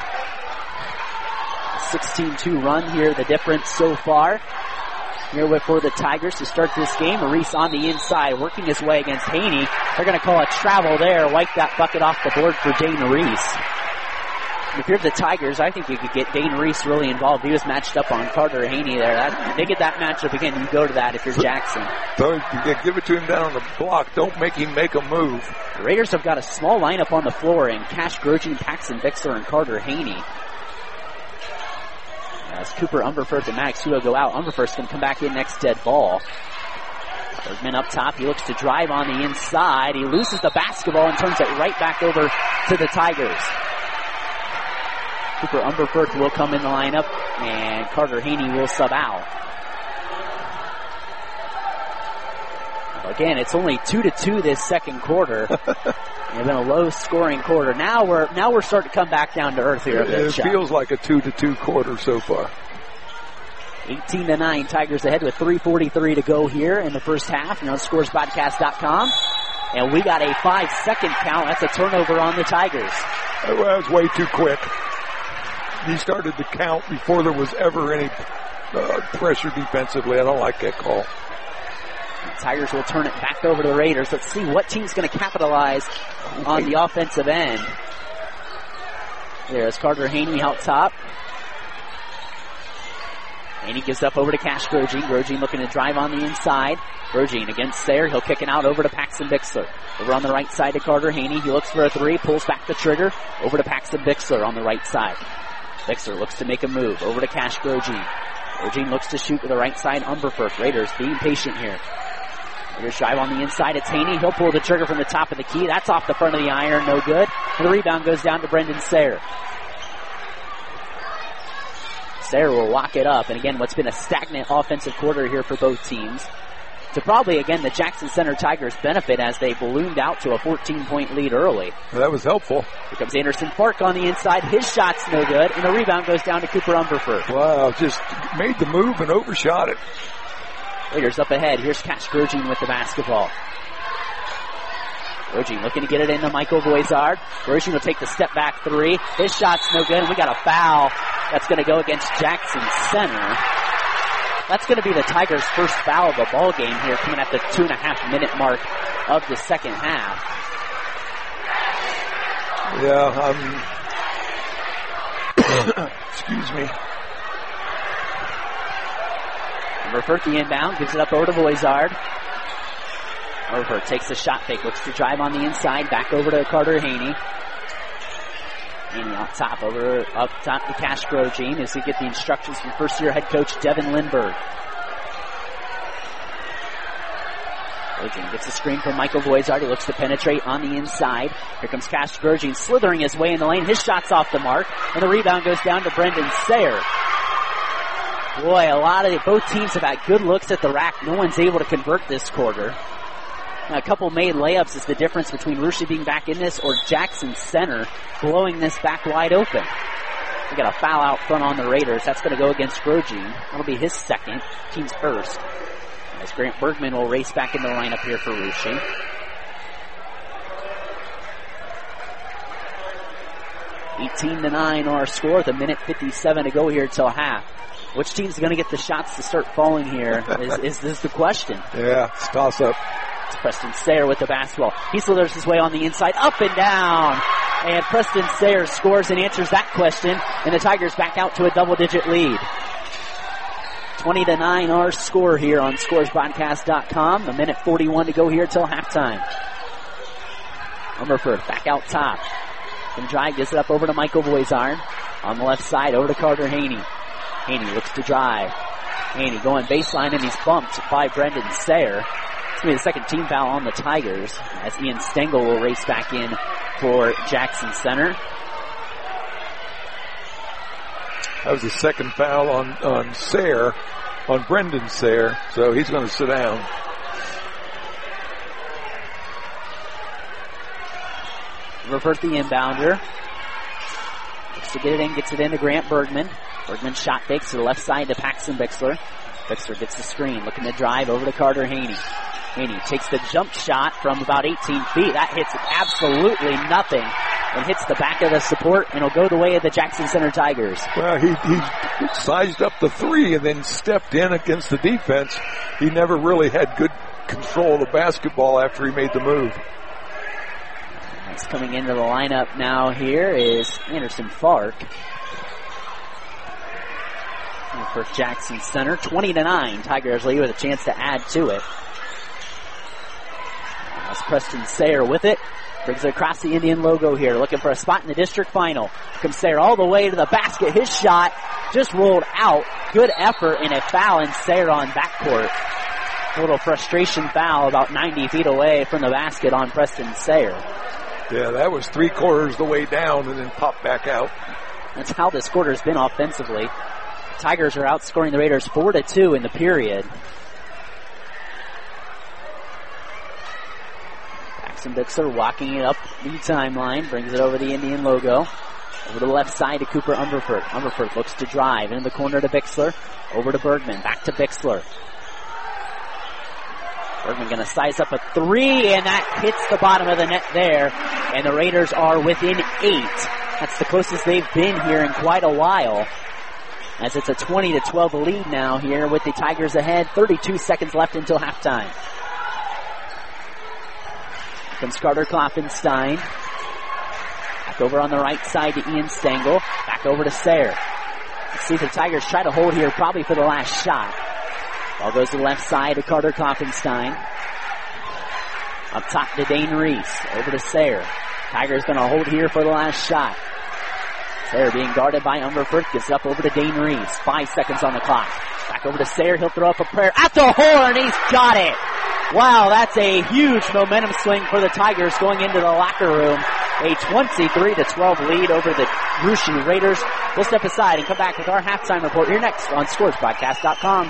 16-2 run here, the difference so far. Here for the Tigers to start this game. Reese on the inside, working his way against Haney. They're going to call a travel there, wipe that bucket off the board for Dane Reese. If you're the Tigers, I think you could get Dane Reese really involved. He was matched up on Carter Haney there. They get that matchup again. You go to that if you're Jackson.
So give it to him down on the block. Don't make him make a move.
The Raiders have got a small lineup on the floor in Cash Grogin, Paxton Bixler, and Carter Haney. As Cooper Umberfirth and Maddox Huo go out, Umberfirth's going to come back in next dead ball. Bergman up top. He looks to drive on the inside. He loses the basketball and turns it right back over to the Tigers. Cooper Umberfirth will come in the lineup, and Carter Haney will sub out. Again, it's only 2-2 this second quarter. It's been a low-scoring quarter. Now we're starting to come back down to earth here.
It feels like a 2-2 quarter so far.
18-9, Tigers ahead with 3:43 to go here in the first half. You're on ScoresPodcast.com. And we got a 5-second count. That's a turnover on the Tigers.
That was way too quick. He started to count before there was ever any pressure defensively. I don't like that call.
The Tigers will turn it back over to the Raiders. Let's see what team's going to capitalize on the offensive end. There's Carter Haney out top. Haney gives up over to Cash Grogin. Grogin looking to drive on the inside. Grogin against Sayre. He'll kick it out over to Paxton Bixler. Over on the right side to Carter Haney. He looks for a three, pulls back the trigger. Over to Paxton Bixler on the right side. Bixler looks to make a move. Over to Cash Grogin. Grogin looks to shoot to the right side. Umberfirth. Raiders being patient here. Raiders drive on the inside. It's Haney. He'll pull the trigger from the top of the key. That's off the front of the iron. No good. And the rebound goes down to Brendan Sayre. Sayre will lock it up. And again, what's been a stagnant offensive quarter here for both teams. To probably, again, the Jackson Center Tigers benefit as they ballooned out to a 14-point lead early.
Well, that was helpful.
Here comes Anderson Park on the inside. His shot's no good. And the rebound goes down to Cooper Umberfirth.
Wow, just made the move and overshot it.
Raiders up ahead. Here's Cash Grogin with the basketball. Grogin looking to get it into Michael Voizard. Grogin will take the step back three. His shot's no good, and we got a foul that's going to go against Jackson Center. That's going to be the Tigers' first foul of the ball game here, coming at the 2.5-minute mark of the second half.
Yeah, excuse me.
Umberfirth the inbound, gives it up over to Voizard. Umberfirth takes the shot fake, looks to drive on the inside, back over to Carter Haney. Haney up top to Cash Grogin as he get the instructions from first-year head coach Devin Lindbergh. Grogin gets a screen from Michael Voizard. He looks to penetrate on the inside. Here comes Cash Grogin slithering his way in the lane. His shot's off the mark, and the rebound goes down to Brendan Sayre. Boy, both teams have had good looks at the rack. No one's able to convert this quarter. Now, a couple made layups is the difference between Russia being back in this or Jackson Center blowing this back wide open. We got a foul out front on the Raiders. That's going to go against Grogin. That'll be his second, team's first. As Grant Bergman will race back into the lineup here for Russia. (18-9) our score with 1:57 to go here till half. Which team's going to get the shots to start falling here is this the question.
Yeah, it's toss up.
It's Preston Sayre with the basketball. He slithers his way on the inside, up and down. And Preston Sayre scores and answers that question. And the Tigers back out to a double-digit lead. 20-9 our score here on ScoresBroadcast.com. 1:41 to go here till halftime. Umberfirth back out top. Can drive, gives it up over to Michael Voizard. On the left side, over to Carter Haney. Haney looks to drive. Haney going baseline, and he's bumped by Brendan Sayre. It's going to be the second team foul on the Tigers as Ian Stengel will race back in for Jackson Center.
That was the second foul on Sayre, on Brendan Sayre, so he's going to sit down.
Revert the inbounder. Looks to get it in, gets it into Grant Bergman. Bergman shot fakes to the left side to Paxton Bixler. Bixler gets the screen, looking to drive over to Carter Haney. Haney takes the jump shot from about 18 feet. That hits absolutely nothing. and hits the back of the support, and will go the way of the Jackson Center Tigers.
Well, he sized up the three and then stepped in against the defense. He never really had good control of the basketball after he made the move.
That's coming into the lineup now here is Anderson Fark. And for Jackson Center, 20-9. Tigers lead with a chance to add to it. That's Preston Sayre with it. Brings it across the Indian logo here, looking for a spot in the district final. Comes Sayre all the way to the basket. His shot just rolled out. Good effort and a foul, and Sayre on backcourt. A little frustration foul about 90 feet away from the basket on Preston Sayre.
Yeah, that was 3/4 the way down and then popped back out.
That's how this quarter's been offensively. Tigers are outscoring the Raiders 4-2 in the period. Bixler walking it up the timeline, brings it over the Indian logo. Over to the left side to Cooper Umberford. Umberford looks to drive into the corner to Bixler. Over to Bergman, back to Bixler. Bergman going to size up a three, and that hits the bottom of the net there. And the Raiders are within 8. That's the closest they've been here in quite a while. As it's a 20-12 lead now here with the Tigers ahead. 32 seconds left until halftime. Comes Carter Klopfenstein. Back over on the right side to Ian Stengel. Back over to Sayre. Let's see if the Tigers try to hold here, probably for the last shot. Ball goes to the left side to Carter Klopfenstein. Up top to Dane Reese. Over to Sayre. Tigers going to hold here for the last shot. Sayre being guarded by Umberford. Gets up over to Dane Reese. 5 seconds on the clock. Back over to Sayre. He'll throw up a prayer at the horn. He's got it. Wow, that's a huge momentum swing for the Tigers going into the locker room. A 23-12 lead over the Russia Raiders. We'll step aside and come back with our halftime report here next on ScoresBroadcast.com.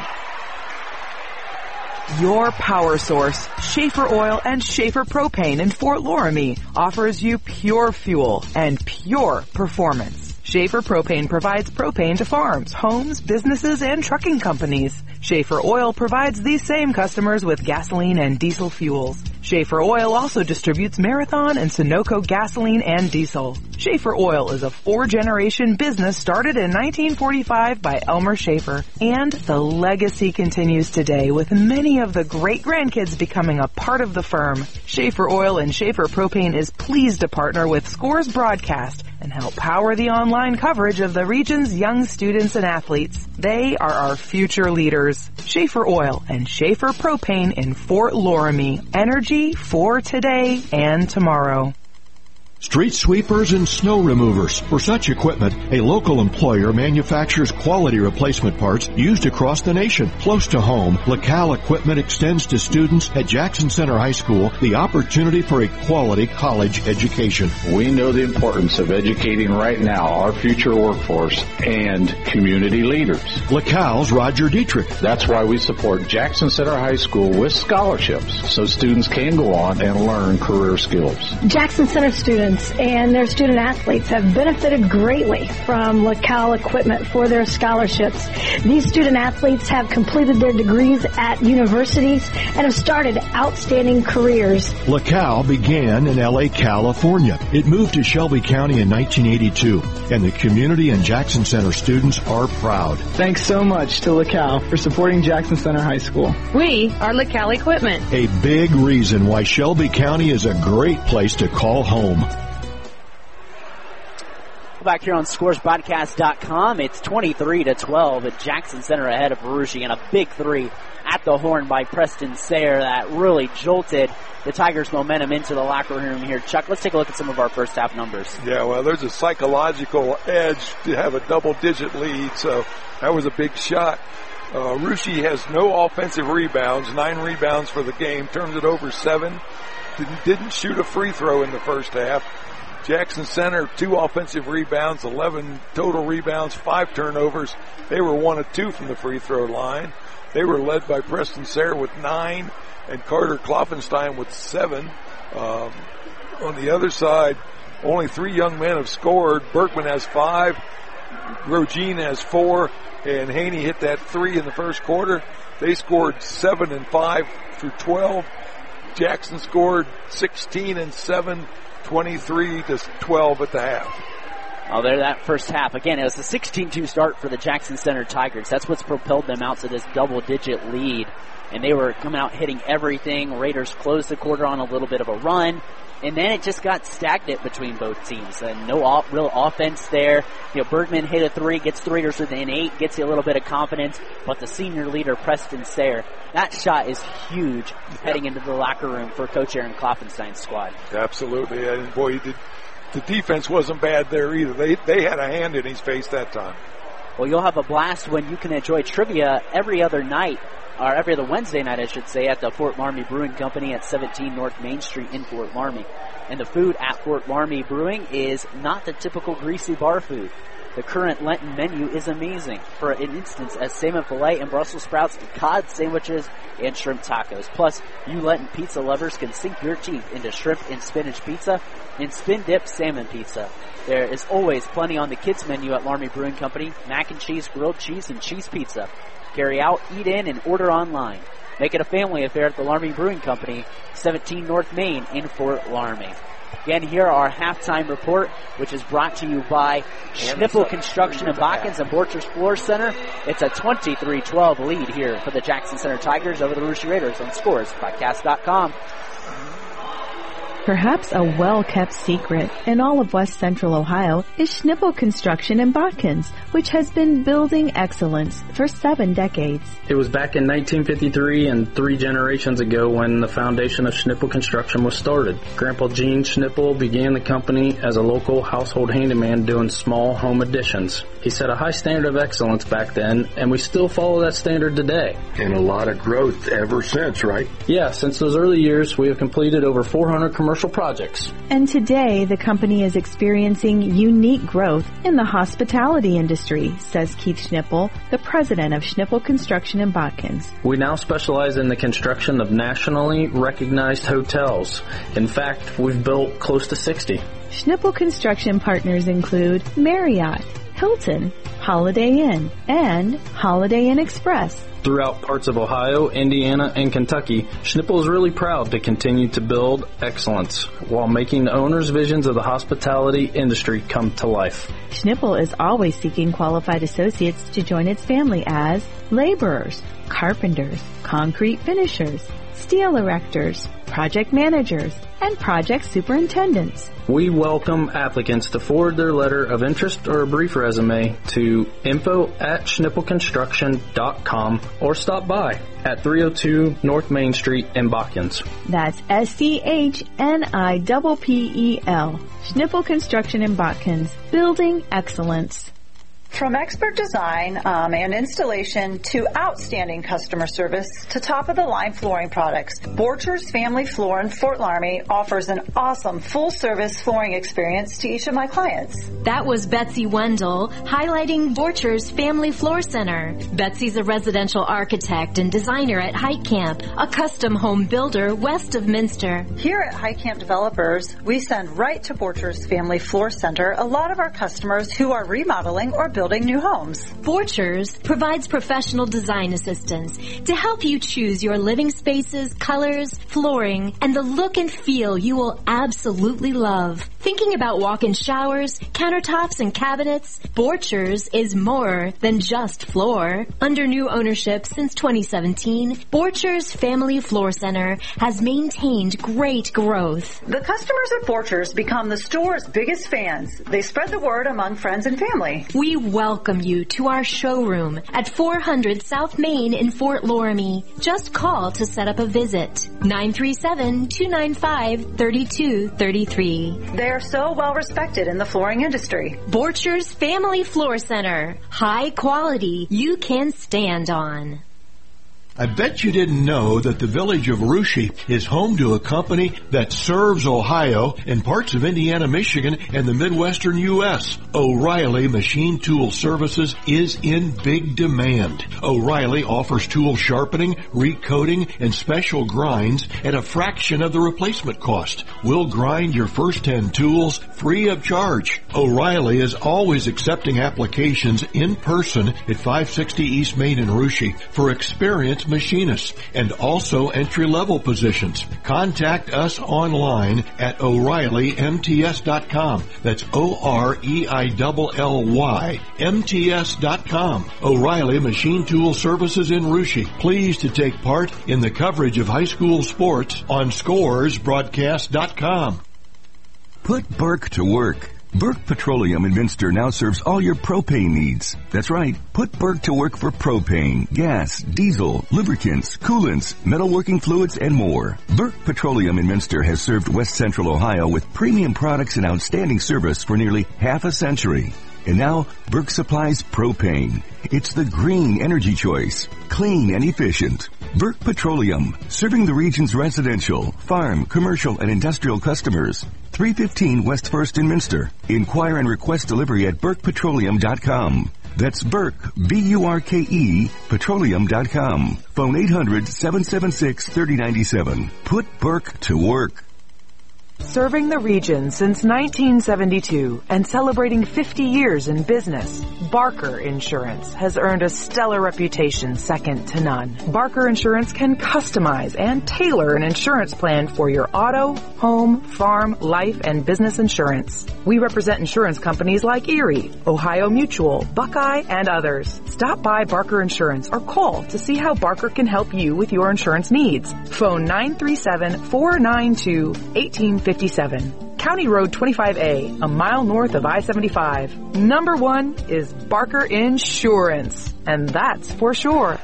Your power source, Schaefer Oil and Schaefer Propane in Fort Loramie, offers you pure fuel and pure performance. Schaefer Propane provides propane to farms, homes, businesses, and trucking companies. Schaefer Oil provides these same customers with gasoline and diesel fuels. Schaefer Oil also distributes Marathon and Sunoco gasoline and diesel. Schaefer Oil is a 4-generation business started in 1945 by Elmer Schaefer, and the legacy continues today with many of the great-grandkids becoming a part of the firm. Schaefer Oil and Schaefer Propane is pleased to partner with Scores Broadcast and help power the online coverage of the region's young students and athletes. They are our future leaders. Schaefer Oil and Schaefer Propane in Fort Loramie. Energy for today and tomorrow.
Street sweepers and snow removers. For such equipment, a local employer manufactures quality replacement parts used across the nation. Close to home, LaCal Equipment extends to students at Jackson Center High School the opportunity for a quality college education.
We know the importance of educating right now our future workforce and community leaders.
LaCal's Roger Dietrich.
That's why we support Jackson Center High School with scholarships so students can go on and learn career skills.
Jackson Center students and their student athletes have benefited greatly from LaCal Equipment for their scholarships. These student athletes have completed their degrees at universities and have started outstanding careers.
LaCal began in L.A., California. It moved to Shelby County in 1982, and the community and Jackson Center students are proud.
Thanks so much to LaCal for supporting Jackson Center High School.
We are LaCal Equipment.
A big reason why Shelby County is a great place to call home.
Back here on ScoresBroadcast.com, it's 23-12 at Jackson Center ahead of Rouge, and a big three at the horn by Preston Sayre that really jolted the Tigers' momentum into the locker room here. Chuck, let's take a look at some of our first half numbers.
Yeah, well, there's a psychological edge to have a double-digit lead, so that was a big shot. Rouge has no offensive rebounds, 9 rebounds for the game, turns it over 7, didn't shoot a free throw in the first half. Jackson Center, 2 offensive rebounds, 11 total rebounds, 5 turnovers. They were 1 of 2 from the free throw line. They were led by Preston Sayre with 9 and Carter Klopfenstein with 7. On the other side, only 3 young men have scored. Berkman has 5, Rogin has 4, and Haney hit that 3 in the first quarter. They scored 7 and 5 through 12. Jackson scored 16 and 7 23-12 at the half.
Oh, there that first half. Again, it was a 16-2 start for the Jackson Center Tigers. That's what's propelled them out to this double-digit lead. And they were coming out hitting everything. Raiders closed the quarter on a little bit of a run. And then it just got stagnant between both teams. And no real offense there. You know, Bergman hit a three, gets the Raiders within 8, gets you a little bit of confidence. But the senior leader, Preston Sayre, that shot is huge heading into the locker room for Coach Aaron Klopfenstein's squad.
Absolutely. And boy, the defense wasn't bad there either. They had a hand in his face that time.
Well, you'll have a blast when you can enjoy trivia every other night, or every other Wednesday night, I should say, at the Fort Laramie Brewing Company at 17 North Main Street in Fort Laramie. And the food at Fort Laramie Brewing is not the typical greasy bar food. The current Lenten menu is amazing. For an instance, as salmon fillet and Brussels sprouts to cod sandwiches and shrimp tacos. Plus, you Lenten pizza lovers can sink your teeth into shrimp and spinach pizza and spin-dipped salmon pizza. There is always plenty on the kids menu at Laramie Brewing Company. Mac and cheese, grilled cheese, and cheese pizza. Carry out, eat in, and order online. Make it a family affair at the Laramie Brewing Company, 17 North Main in Fort Laramie. Again, here our halftime report, which is brought to you by Schnippel Construction in Botkins and Borchers Floor Center. It's a 23-12 lead here for the Jackson Center Tigers over the Russia Raiders on ScoresPodcast.com.
Perhaps a well-kept secret in all of West Central Ohio is Schnippel Construction in Botkins, which has been building excellence for 7 decades.
It was back in 1953 and 3 generations ago when the foundation of Schnippel Construction was started. Grandpa Gene Schnippel began the company as a local household handyman doing small home additions. He set a high standard of excellence back then, and we still follow that standard today.
And a lot of growth ever since, right?
Yeah, since those early years, we have completed over 400 commercial projects.
And today, the company is experiencing unique growth in the hospitality industry, says Keith Schnippel, the president of Schnippel Construction in Botkins.
We now specialize in the construction of nationally recognized hotels. In fact, we've built close to 60.
Schnippel Construction partners include Marriott, Hilton, Holiday Inn, and Holiday Inn Express.
Throughout parts of Ohio, Indiana, and Kentucky, Schnippel is really proud to continue to build excellence while making the owners' visions of the hospitality industry come to life.
Schnippel is always seeking qualified associates to join its family as laborers, carpenters, concrete finishers, steel erectors, project managers, and project superintendents.
We welcome applicants to forward their letter of interest or a brief resume to info@schnippelconstruction.com or stop by at 302 North Main Street in Botkins.
That's SCHNIPPEL. Schnippel Construction in Botkins. Building excellence.
From expert design and installation to outstanding customer service to top-of-the-line flooring products, Borchers Family Floor in Fort Laramie offers an awesome full-service flooring experience to each of my clients.
That was Betsy Wendell highlighting Borchers Family Floor Center. Betsy's a residential architect and designer at Height Camp, a custom home builder west of Minster.
Here at Height Camp Developers, we send right to Borchers Family Floor Center a lot of our customers who are remodeling or building new homes.
Borchers provides professional design assistance to help you choose your living spaces, colors, flooring, and the look and feel you will absolutely love. Thinking about walk-in showers, countertops, and cabinets? Borchers is more than just floor. Under new ownership since 2017, Borchers Family Floor Center has maintained great growth.
The customers at Borchers become the store's biggest fans. They spread the word among friends and family.
We welcome you to our showroom at 400 South Main in Fort Laramie. Just call to set up a visit. 937-295-3233.
They are so well respected in the flooring industry.
Borchers Family Floor Center. High quality you can stand on.
I bet you didn't know that the village of Russia is home to a company that serves Ohio and parts of Indiana, Michigan, and the Midwestern U.S. O'Reilly Machine Tool Services is in big demand. O'Reilly offers tool sharpening, recoating, and special grinds at a fraction of the replacement cost. We'll grind your first 10 tools free of charge. O'Reilly is always accepting applications in person at 560 East Main in Russia. For experience, licensed machinists and also entry-level positions. Contact us online at OReillyMTS.com. That's OREILLY MTS.com. O'Reilly Machine Tool Services in Russia. Pleased to take part in the coverage of high school sports on ScoresBroadcast.com.
Put Burke to work. Burke Petroleum in Minster now serves all your propane needs. That's right. Put Burke to work for propane, gas, diesel, lubricants, coolants, metalworking fluids, and more. Burke Petroleum in Minster has served West Central Ohio with premium products and outstanding service for nearly half a century. And now, Burke supplies propane. It's the green energy choice. Clean and efficient. Burke Petroleum, serving the region's residential, farm, commercial, and industrial customers. 315 West 1st in Minster. Inquire and request delivery at BurkePetroleum.com. That's Burke, B-U-R-K-E, petroleum.com. Phone 800-776-3097. Put Burke to work.
Serving the region since 1972 and celebrating 50 years in business, Barker Insurance has earned a stellar reputation second to none. Barker Insurance can customize and tailor an insurance plan for your auto, home, farm, life, and business insurance. We represent insurance companies like Erie, Ohio Mutual, Buckeye, and others. Stop by Barker Insurance or call to see how Barker can help you with your insurance needs. Phone 937-492-1857. County Road 25A, a mile north of I-75. Number one is Barker Insurance, and that's for sure.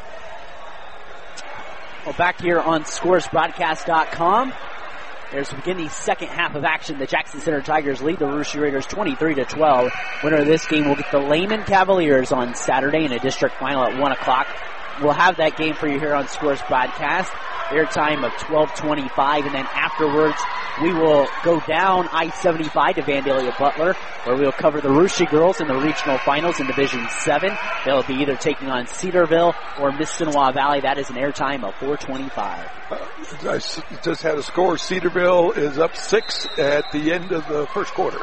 Well, back here on ScoresBroadcast.com, as we begin the second half of action, the Jackson Center Tigers lead the Russia Raiders 23-12. Winner of this game will get the Lehman Cavaliers on Saturday in a district final at 1 o'clock. We'll have that game for you here on Scores Broadcast. Airtime of 12:25, and then afterwards we will go down I-75 to Vandalia Butler, where we'll cover the Russia girls in the regional finals in Division 7. They'll be either taking on Cedarville or Mississinewa Valley. That is an airtime of 4:25.
I just had a score. Cedarville is up 6 at the end of the first quarter.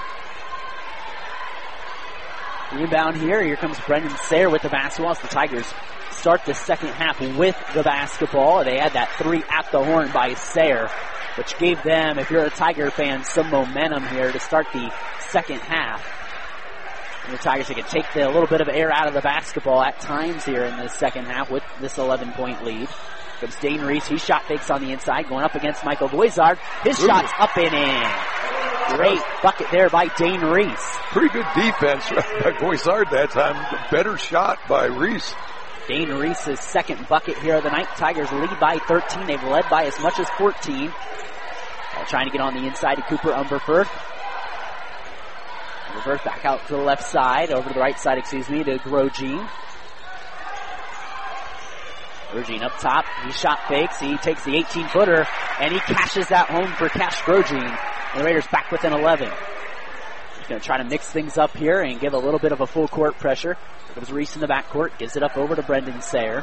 Rebound here. Here comes Brendan Sayre with the basketball as the Tigers start the second half with the basketball. They had that three at the horn by Sayre, which gave them, if you're a Tiger fan, some momentum here to start the second half. And the Tigers, they can take a little bit of air out of the basketball at times here in the second half with this 11-point lead. Comes Dane Reese. He shot fakes on the inside, going up against Michael Boisard. His shot's up and in. Great bucket there by Dane Reese.
Pretty good defense by Boisard that time. Better shot by Reese.
Dane Reese's second bucket here of the night. Tigers lead by 13. They've led by as much as 14. Trying to get on the inside to Cooper Umberford. Umberford back out to the left side, over to the right side, to Grogine. Grogine up top. He shot fakes. He takes the 18-footer, and he cashes that home for Cash Grogine. And the Raiders back within 11. He's going to try to mix things up here and give a little bit of a full court pressure. Here comes Reese in the backcourt. Gives it up over to Brendan Sayre.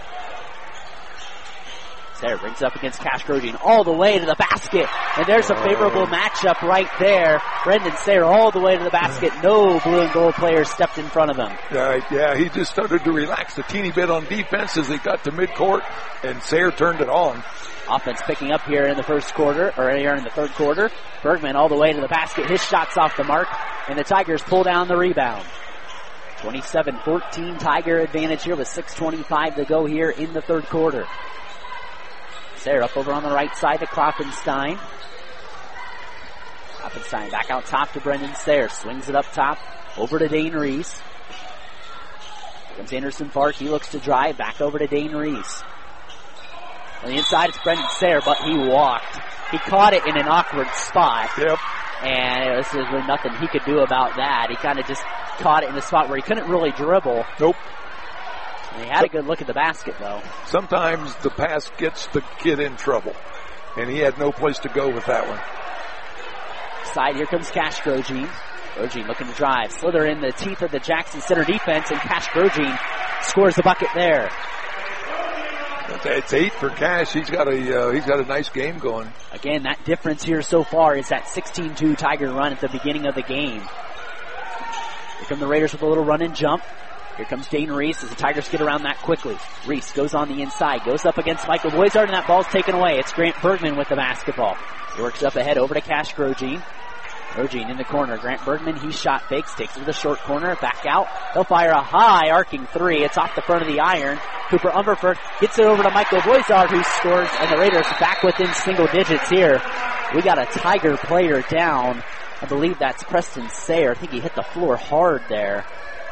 Sayre brings it up against Cash Grogine all the way to the basket. And there's a favorable matchup right there. Brendan Sayre all the way to the basket. No blue and gold players stepped in front of him.
Yeah, he just started to relax a teeny bit on defense as he got to midcourt, and Sayre turned it on.
Offense picking up here in the first quarter, or here in the third quarter. Bergman all the way to the basket. His shot's off the mark, and the Tigers pull down the rebound. 27-14 Tiger advantage here with 6:25 to go here in the third quarter. Sayre up over on the right side to Kloppenstein. Kloppenstein back out top to Brendan Sayre. Swings it up top over to Dane Reese. Here comes Anderson Park. He looks to drive back over to Dane Reese. On the inside, it's Brendan Sayre, but he walked. He caught it in an awkward spot.
Yep.
And there was nothing he could do about that. He kind of just caught it in the spot where he couldn't really dribble.
Nope.
And he had a good look at the basket, though.
Sometimes the pass gets the kid in trouble, and he had no place to go with that one.
Side, here comes Cash Grogine. Grogine looking to drive. Slither in the teeth of the Jackson Center defense, and Cash Grogine scores the bucket there.
It's 8 for Cash. He's got a nice game going.
Again, that difference here so far is that 16-2 Tiger run at the beginning of the game. Here come the Raiders with a little run and jump. Here comes Dane Reese as the Tigers get around that quickly. Reese goes on the inside, goes up against Michael Boisard, and that ball's taken away. It's Grant Bergman with the basketball. He works up ahead over to Cash Grogine. Grogine in the corner. Grant Bergman, he shot fakes, takes it to the short corner, back out. He'll fire a high arcing three. It's off the front of the iron. Cooper Umberford gets it over to Michael Boisard, who scores, and the Raiders back within single digits here. We got a Tiger player down. I believe that's Preston Sayre. I think he hit the floor hard there.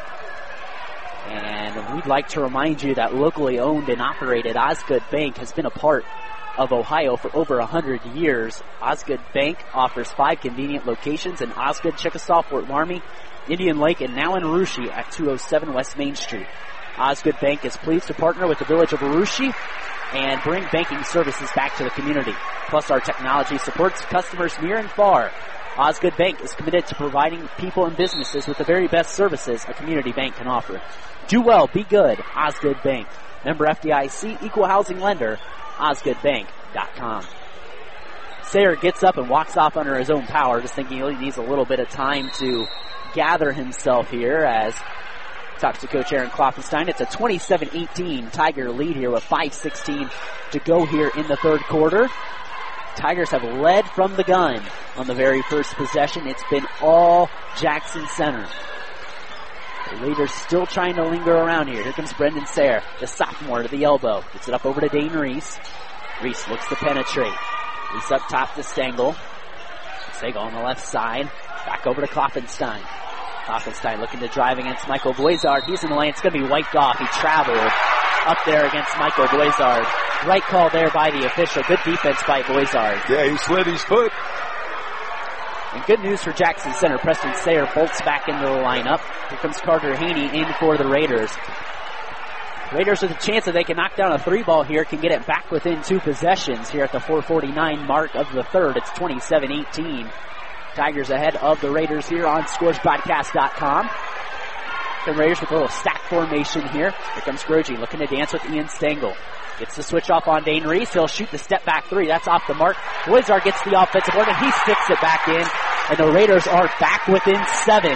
And we'd like to remind you that locally owned and operated Osgood Bank has been a part of Ohio for over 100 years. Osgood Bank offers 5 convenient locations in Osgood, Chickasaw, Fort Laramie, Indian Lake, and now in Arooshie at 207 West Main Street. Osgood Bank is pleased to partner with the Village of Arooshie and bring banking services back to the community. Plus, our technology supports customers near and far. Osgood Bank is committed to providing people and businesses with the very best services a community bank can offer. Do well, be good, Osgood Bank. Member FDIC, equal housing lender, OsgoodBank.com. Sayre gets up and walks off under his own power, just thinking he needs a little bit of time to gather himself here as talks to Coach Aaron Klopfenstein. It's a 27-18 Tiger lead here with 5:16 to go here in the third quarter. Tigers have led from the gun on the very first possession. It's been all Jackson Center. The Raiders still trying to linger around here. Here comes Brendan Sayre, the sophomore, to the elbow. Gets it up over to Dane Reese. Reese looks to penetrate. Reese up top to Stengel. Stengel on the left side. Back over to Klopfenstein. Klopfenstein looking to drive against Michael Boisard. He's in the lane. It's going to be wiped off. He traveled up there against Michael Boisard. Right call there by the official. Good defense by Boisard.
Yeah, he slid his foot.
And good news for Jackson Center. Preston Sayre bolts back into the lineup. Here comes Carter Haney in for the Raiders. Raiders with a chance that they can knock down a 3-ball here, can get it back within 2 possessions here at the 4:49 mark of the third. It's 27-18. Tigers ahead of the Raiders here on scoresbroadcast.com. The Raiders with a little stack formation here. Here comes Grogine looking to dance with Ian Stengel. Gets the switch off on Dane Reese. He'll shoot the step back 3. That's off the mark. Boisard gets the offensive board and he sticks it back in. And the Raiders are back within 7.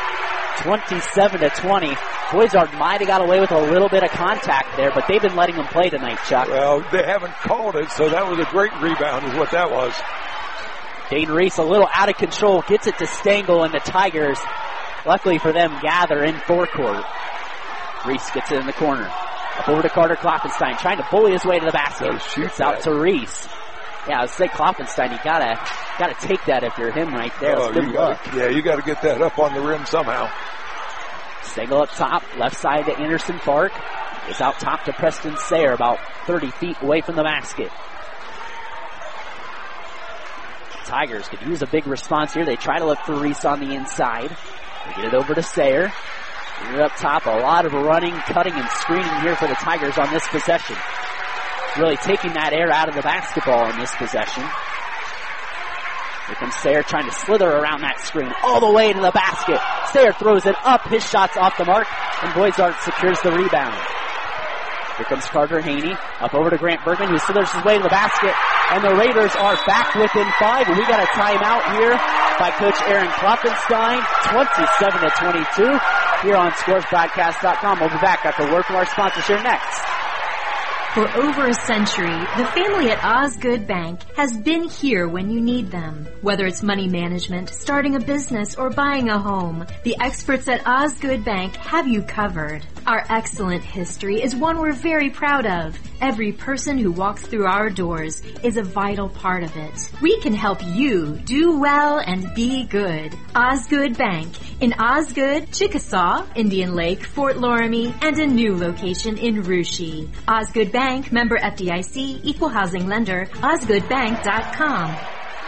27-20. Boisard might have got away with a little bit of contact there, but they've been letting them play tonight, Chuck.
Well, they haven't called it, so that was a great rebound is what that was.
Dane Reese a little out of control. Gets it to Stengel, and the Tigers, luckily for them, gather in forecourt. Reese gets it in the corner. Up over to Carter Klopfenstein, trying to bully his way to the basket. Shoots out to Reese. Yeah, I would say Klopfenstein, you gotta take that if you're him right there. That's good luck.
Yeah, you gotta get that up on the rim somehow.
Stengel up top, left side to Anderson Park. Is out top to Preston Sayre, about 30 feet away from the basket. Tigers could use a big response here. They try to look for Reese on the inside. They get it over to Sayre. You're up top, a lot of running, cutting, and screening here for the Tigers on this possession. Really taking that air out of the basketball in this possession. Here comes Sayre trying to slither around that screen all the way to the basket. Sayre throws it up, his shot's off the mark, and Boisard secures the rebound. Here comes Carter Haney, up over to Grant Bergman, who slithers his way to the basket, and the Raiders are back within 5, and we got a timeout here by Coach Aaron Klopfenstein, 27-22, here on scoresbroadcast.com. We'll be back after word from our sponsors here next.
For over a century, the family at Osgood Bank has been here when you need them. Whether it's money management, starting a business, or buying a home, the experts at Osgood Bank have you covered. Our excellent history is one we're very proud of. Every person who walks through our doors is a vital part of it. We can help you do well and be good. Osgood Bank in Osgood, Chickasaw, Indian Lake, Fort Laramie, and a new location in Arooshie. Osgood Bank, member FDIC, equal housing lender, OsgoodBank.com.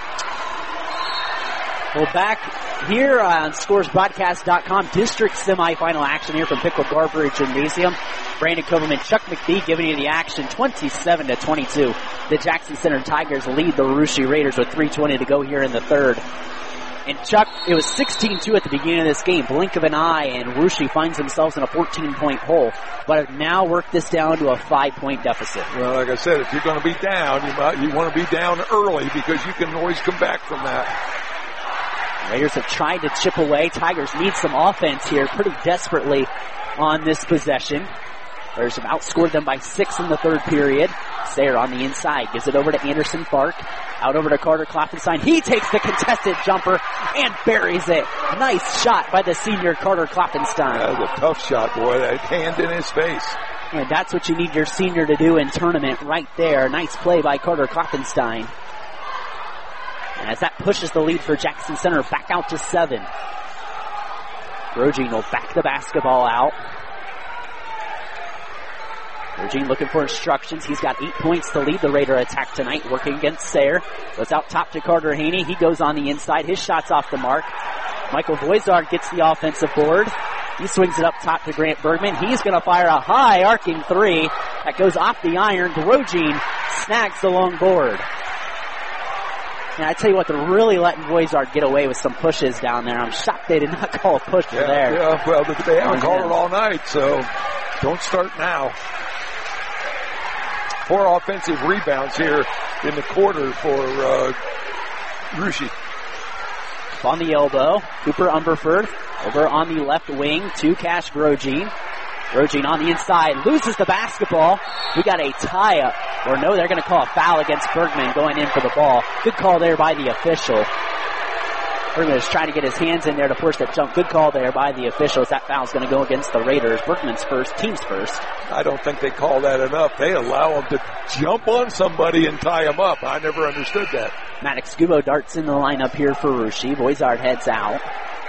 Well, back here on scoresbroadcast.com, district semifinal action here from Pickle Garbridge Gymnasium. Brandon Koverman, Chuck McBee giving you the action, 27-22. The Jackson Center Tigers lead the Arooshie Raiders with 3:20 to go here in the third. And Chuck, it was 16-2 at the beginning of this game. Blink of an eye, and Arooshie finds themselves in a 14-point hole. But have now worked this down to a 5-point deficit.
Well, like I said, if you're going to be down, you want to be down early because you can always come back from that.
Raiders have tried to chip away. Tigers need some offense here pretty desperately on this possession. Raiders have outscored them by 6 in the third period. Sayre on the inside, gives it over to Anderson Park. Out over to Carter Klopfenstein. He takes the contested jumper and buries it. Nice shot by the senior Carter Klopfenstein.
That was a tough shot, boy. That hand in his face.
And that's what you need your senior to do in tournament right there. Nice play by Carter Klopfenstein. And as that pushes the lead for Jackson Center back out to 7. Grosjean will back the basketball out. Grosjean looking for instructions. He's got 8 points to lead the Raider attack tonight, working against Sayre. Goes out top to Carter Haney. He goes on the inside. His shot's off the mark. Michael Voizard gets the offensive board. He swings it up top to Grant Bergman. He's going to fire a high arcing three. That goes off the iron. Grosjean snags the long board. And I tell you what, they're really letting Voizard get away with some pushes down there. I'm shocked they did not call a push there.
Yeah, well, they haven't called it all night, so don't start now. 4 offensive rebounds here in the quarter for Russia.
On the elbow, Cooper Umberford over on the left wing to Cash Grosjean. Grosjean on the inside, loses the basketball. We got a tie-up. Or no, they're going to call a foul against Bergman going in for the ball. Good call there by the official. Bergman is trying to get his hands in there to force that jump. Good call there by the officials. That foul's going to go against the Raiders. Bergman's first, team's first.
I don't think they call that enough. They allow them to jump on somebody and tie them up. I never understood that.
Maddox Gubo darts in the lineup here for Russia. Voizard heads out.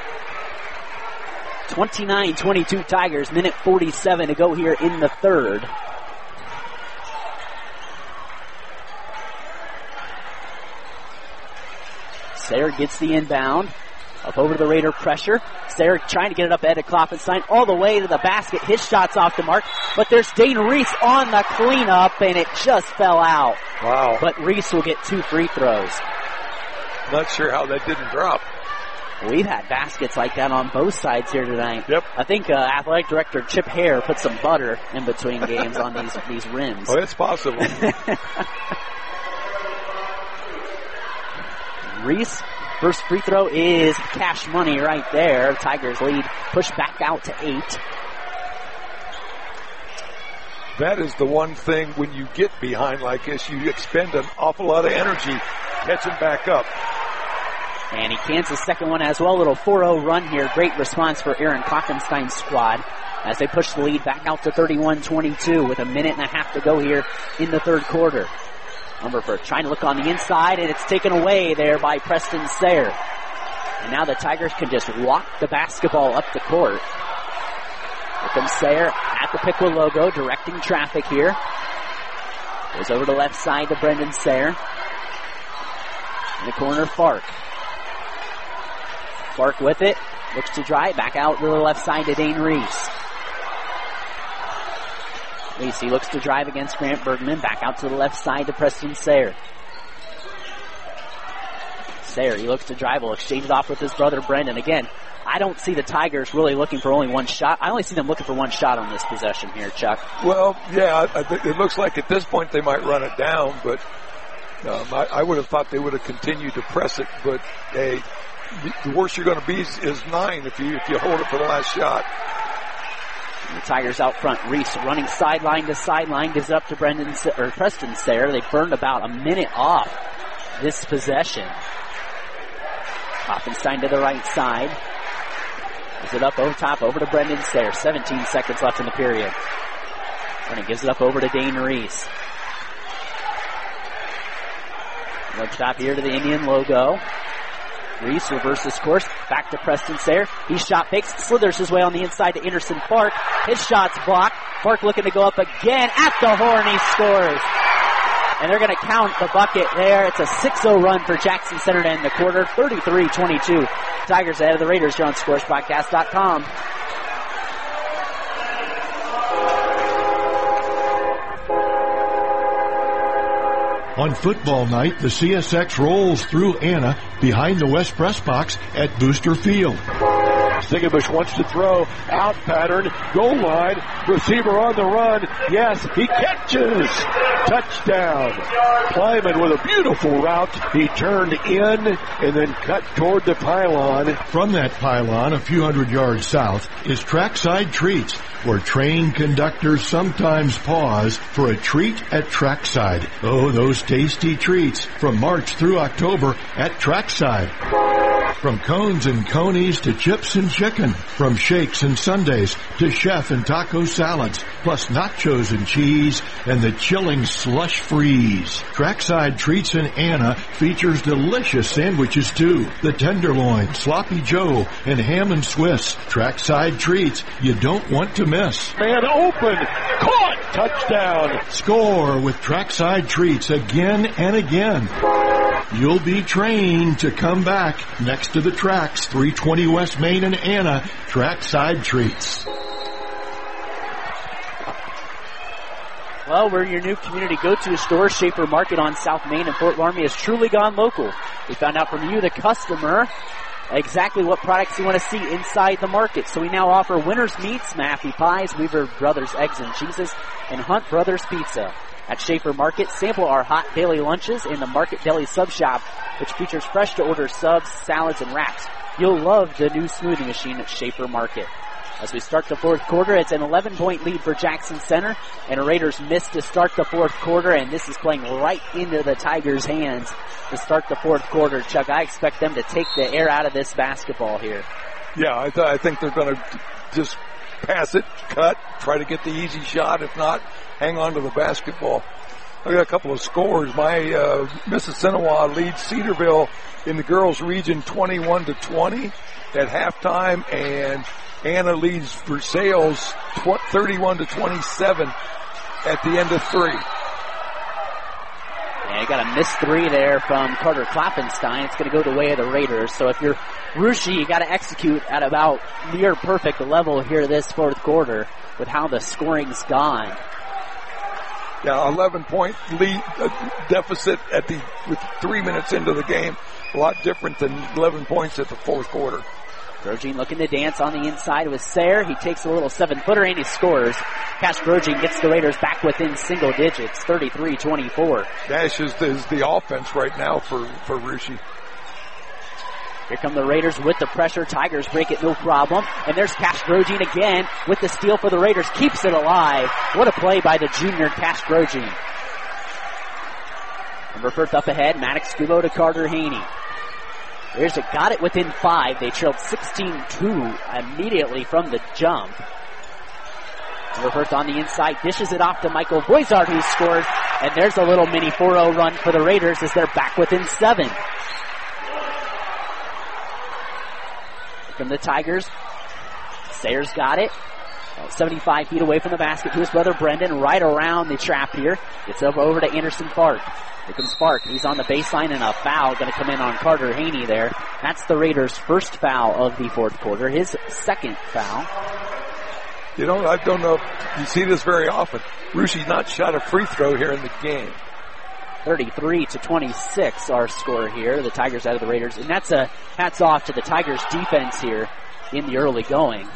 29-22 Tigers. Minute 47 to go here in the third. Sayre gets the inbound. Up over to the Raider pressure. Sayre trying to get it up ahead to Klopfenstein. All the way to the basket. His shot's off the mark. But there's Dane Reese on the cleanup, and it just fell out.
Wow.
But Reese will get 2 free throws.
Not sure how that didn't drop.
We've had baskets like that on both sides here tonight.
Yep.
I think athletic director Chip Hare put some butter in between games on these rims.
Oh, it's possible.
Reese, first free throw is cash money right there. Tigers lead pushed back out to 8.
That is the one thing when you get behind like this, you expend an awful lot of energy catching back up.
And he cans the second one as well. A little 4-0 run here. Great response for Aaron Klopfenstein's squad as they push the lead back out to 31-22 with a minute and a half to go here in the third quarter. Umberford trying to look on the inside, and it's taken away there by Preston Sayre. And now the Tigers can just walk the basketball up the court. Here comes Sayre at the Piqua logo, directing traffic here. Goes over to left side to Brendan Sayre. In the corner, Fark. Fark with it, looks to drive, back out to the left side to Dane Reese. Reese, he looks to drive against Grant Bergman, back out to the left side to Preston Sayre. Sayre, he looks to drive, will exchange it off with his brother Brendan. Again, I don't see the Tigers really looking for only one shot. I only see them looking for one shot on this possession here, Chuck.
Well, yeah, it looks like at this point they might run it down, but I would have thought they would have continued to press it, but hey, the worst you're going to be is 9 if you hold it for the last shot.
And the Tigers out front. Reese running sideline to sideline, gives it up to Preston Sayre. They burned about a minute off this possession. Klopfenstein to the right side. Gives it up over top, over to Brendan Sayre. 17 seconds left in the period. And it gives it up over to Dane Reese. Up top here to the Indian logo. Reese reverses course, back to Preston Sayre. He shot fakes, slithers his way on the inside to Anderson Park. His shot's blocked. Park looking to go up again at the horn. He scores. And they're going to count the bucket there. It's a 6-0 run for Jackson Center to end the quarter. 33-22. Tigers ahead of the Raiders here on ScoresBroadcast.com.
On football night, the CSX rolls through Anna behind the West Press Box at Booster Field.
Zingenbush wants to throw. Out pattern. Goal line. Receiver on the run. Yes, he catches. Touchdown. Kleiman with a beautiful route. He turned in and then cut toward the pylon.
From that pylon, a few hundred yards south, is Trackside Treats, where train conductors sometimes pause for a treat at Trackside. Oh, those tasty treats from March through October at Trackside. From cones and conies to chips and chicken. From shakes and sundaes to chef and taco salads. Plus nachos and cheese and the chilling slush freeze. Trackside Treats in Anna features delicious sandwiches too. The tenderloin, sloppy joe, and ham and Swiss. Trackside Treats you don't want to miss.
Man open. Caught. Touchdown.
Score with Trackside Treats again and again. You'll be trained to come back next to the tracks, 320 West Main and Anna, Trackside Treats.
Well, we're your new community go-to store. Schaefer Market on South Main and Fort Laramie has truly gone local. We found out from you, the customer, exactly what products you want to see inside the market. So we now offer Winter's Meats, Maffey Pies, Weaver Brothers Eggs and Cheeses, and Hunt Brothers Pizza. At Schaefer Market, sample our hot daily lunches in the Market Deli Sub Shop, which features fresh-to-order subs, salads, and wraps. You'll love the new smoothie machine at Schaefer Market. As we start the fourth quarter, it's an 11-point lead for Jackson Center, and the Raiders missed to start the fourth quarter, and this is playing right into the Tigers' hands to start the fourth quarter. Chuck, I expect them to take the air out of this basketball here.
Yeah, I think they're going to just pass it, cut, try to get the easy shot. If not, hang on to the basketball. I got a couple of scores. My Mississinawa leads Cedarville in the girls' region 21-20 at halftime, and Anna leads Versailles 31-27 at the end of 3.
Yeah, you got a missed 3 there from Carter Kloppenstein. It's going to go the way of the Raiders. So if you're Russia, you got to execute at about near perfect level here this fourth quarter with how the scoring's gone.
Yeah, 11-point lead deficit with 3 minutes into the game. A lot different than 11 points at the fourth quarter.
Grogin looking to dance on the inside with Sayre. He takes a little 7-footer and he scores. Cash Grogin gets the Raiders back within single digits, 33-24.
Dash is the offense right now for Russia.
Here come the Raiders with the pressure. Tigers break it, no problem. And there's Cash Grogin again with the steal for the Raiders. Keeps it alive. What a play by the junior Cash Grogin. Humberfirth up ahead. Maddox Scubo to Carter Haney. Raiders got it within 5. They trailed 16-2 immediately from the jump. Humberfirth on the inside. Dishes it off to Michael Boisard, who scores. And there's a little mini 4-0 run for the Raiders as they're back within 7. From the Tigers, Sayre's got it. 75 feet away from the basket to his brother Brendan, right around the trap here. Gets over to Anderson Park. Here comes Park. He's on the baseline and a foul going to come in on Carter Haney there. That's the Raiders' first foul of the fourth quarter. His second foul.
You know, I don't know if you see this very often. Russia's not shot a free throw here in the game.
33-26 our score here. The Tigers out of the Raiders. And that's a hats off to the Tigers defense here in the early going.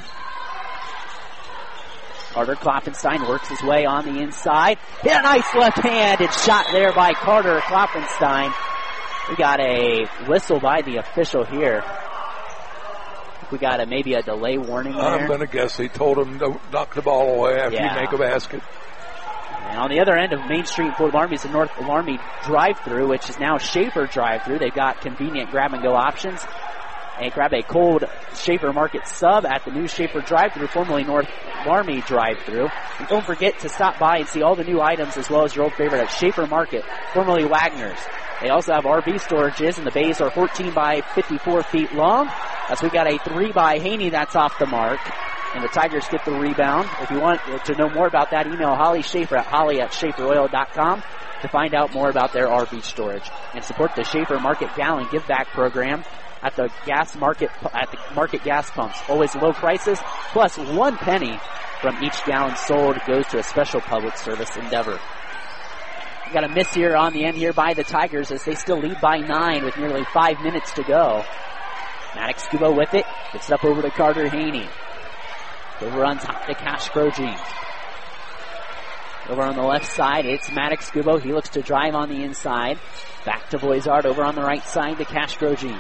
Carter Kloppenstein works his way on the inside. Hit a nice left-handed shot there by Carter Kloppenstein. We got a whistle by the official here. We got maybe a delay warning there.
I'm going to guess they told him to knock the ball away after you make a basket.
And on the other end of Main Street in Fort Laramie is the North Laramie drive-thru, which is now Schaefer drive-thru. They've got convenient grab-and-go options. And grab a cold Schaefer Market sub at the new Schaefer drive-thru, formerly North Laramie drive-thru. And don't forget to stop by and see all the new items as well as your old favorite at Schaefer Market, formerly Wagner's. They also have RV storages, and the bays are 14 by 54 feet long. As we got a 3 by Haney that's off the mark. And the Tigers get the rebound. If you want to know more about that, email Holly Schaefer at holly@schaeferoil.com to find out more about their RV storage. And support the Schaefer Market Gallon Give Back program at the market gas pumps. Always low prices, plus 1 penny from each gallon sold goes to a special public service endeavor. We got a miss here on the end here by the Tigers as they still lead by 9 with nearly 5 minutes to go. Maddox Kubo with it. Gets it up over to Carter Haney. Over on top to Cash Grosjean. Over on the left side, it's Maddox Kubo. He looks to drive on the inside. Back to Voizard. Over on the right side to Cash Grosjean.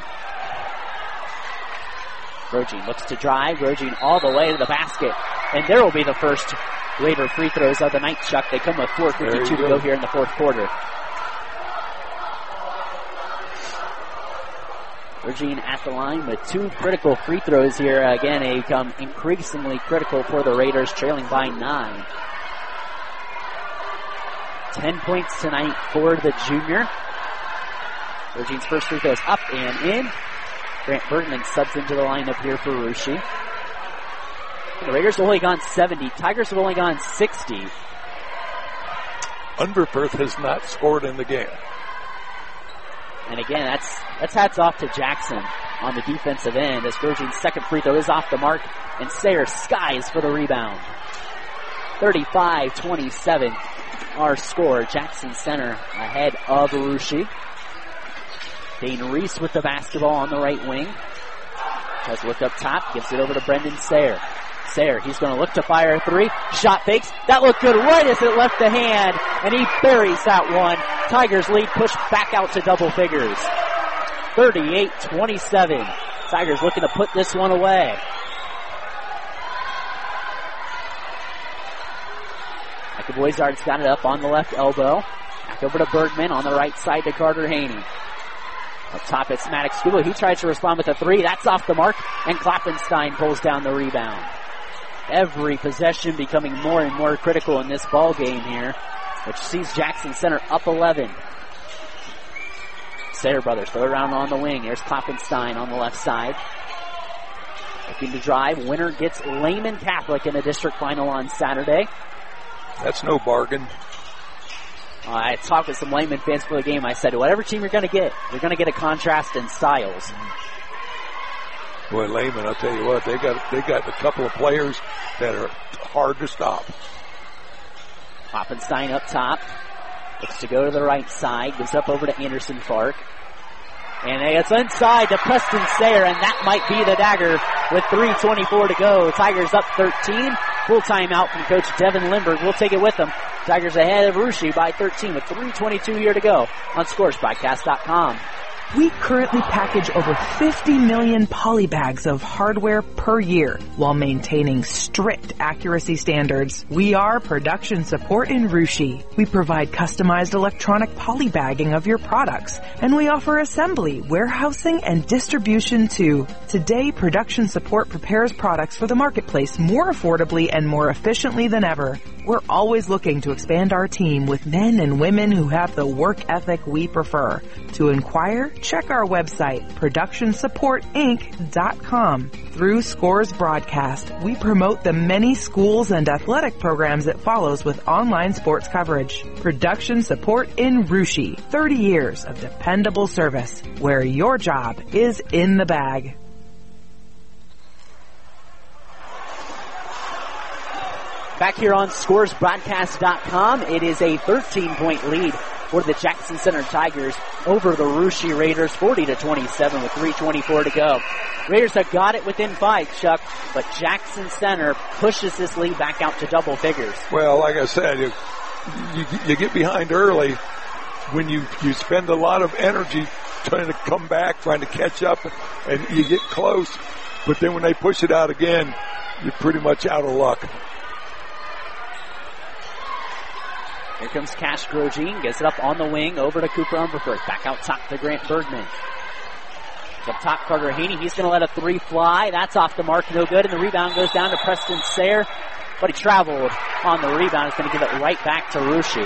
Grosjean looks to drive. Grosjean all the way to the basket. And there will be the first Raider free throws of the night, Chuck. They come with 4:52 to go here in the fourth quarter. Grosjean at the line with 2 critical free throws here. Again, they become increasingly critical for the Raiders, trailing by 9. 10 points tonight for the junior. Grosjean's first free throw is up and in. Grant Bergman subs into the lineup here for Russia. The Raiders have only gone 70. Tigers have only gone 60.
Unverperth has not scored in the game.
And again, that's hats off to Jackson on the defensive end as Grosjean's second free throw is off the mark and Sayre skies for the rebound. 35-27 our score. Jackson Center ahead of Russia. Dane Reese with the basketball on the right wing. Tries to look up top, gives it over to Brendan Sayre. Sayre, he's going to look to fire a 3. Shot fakes. That looked good right as it left the hand, and he buries that one. Tigers lead pushed back out to double figures. 38-27. Tigers looking to put this one away. Michael Voizard's got it up on the left elbow. Back over to Bergman on the right side to Carter Haney. Up top it's Maddox Kubo. He tries to respond with a 3. That's off the mark, and Kloppenstein pulls down the rebound. Every possession becoming more and more critical in this ball game here, which sees Jackson Center up 11. Sayre brothers throw around on the wing. Here's Kloppenstein on the left side. Looking to drive. Winner gets Lehman Catholic in the district final on Saturday.
That's no bargain.
I talked with some Lehman fans for the game. I said, whatever team you're going to get a contrast in styles.
Boy, Lehman, I'll tell you what, they got a couple of players that are hard to stop.
Kloppenstein up top. Looks to go to the right side. Gives up over to Anderson Fark. And it's inside to Preston Sayre, and that might be the dagger with 3:24 to go. Tigers up 13. Full timeout from Coach Devin Lindbergh. We'll take it with them. Tigers ahead of Russia by 13 with 3:22 here to go on ScoresBroadcast.com.
We currently package over 50 million poly bags of hardware per year while maintaining strict accuracy standards. We are Production Support in Russia. We provide customized electronic poly bagging of your products, and we offer assembly, warehousing, and distribution too. Today, Production Support prepares products for the marketplace more affordably and more efficiently than ever. We're always looking to expand our team with men and women who have the work ethic we prefer. To inquire, check our website, ProductionSupportInc.com. Through Scores Broadcast, we promote the many schools and athletic programs it follows with online sports coverage. Production Support in Russia. 30 years of dependable service, where your job is in the bag.
Back here on ScoresBroadcast.com, it is a 13-point lead for the Jackson Center Tigers over the Russia Raiders, 40-27 with 3:24 to go. Raiders have got it within 5, Chuck, but Jackson Center pushes this lead back out to double figures.
Well, like I said, you get behind early when you spend a lot of energy trying to come back, trying to catch up, and you get close. But then when they push it out again, you're pretty much out of luck.
Here comes Cash Grosjean, gets it up on the wing, over to Cooper Umberford. Back out top to Grant Bergman. Up top, Carter Haney, he's going to let a 3 fly. That's off the mark, no good, and the rebound goes down to Preston Sayre, but he traveled on the rebound. He's going to give it right back to Russia.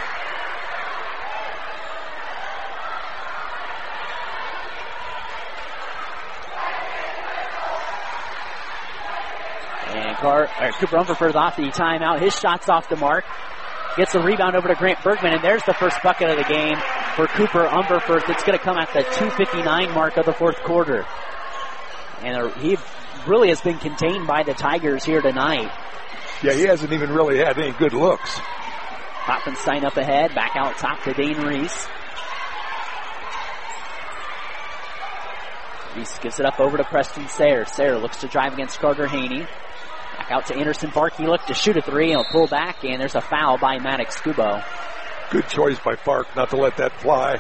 And Cooper Umberford off the timeout. His shot's off the mark. Gets the rebound over to Grant Bergman, and there's the first bucket of the game for Cooper Umberford. It's going to come at the 2:59 mark of the fourth quarter. And he really has been contained by the Tigers here tonight.
Yeah, he hasn't even really had any good looks.
Kloppenstein up ahead, back out top to Dane Reese. He gives it up over to Preston Sayre. Sayre looks to drive against Carter Haney. Back out to Anderson Park. He looked to shoot a three, and he'll pull back, and there's a foul by Maddox Kubo.
Good choice by Park not to let that fly.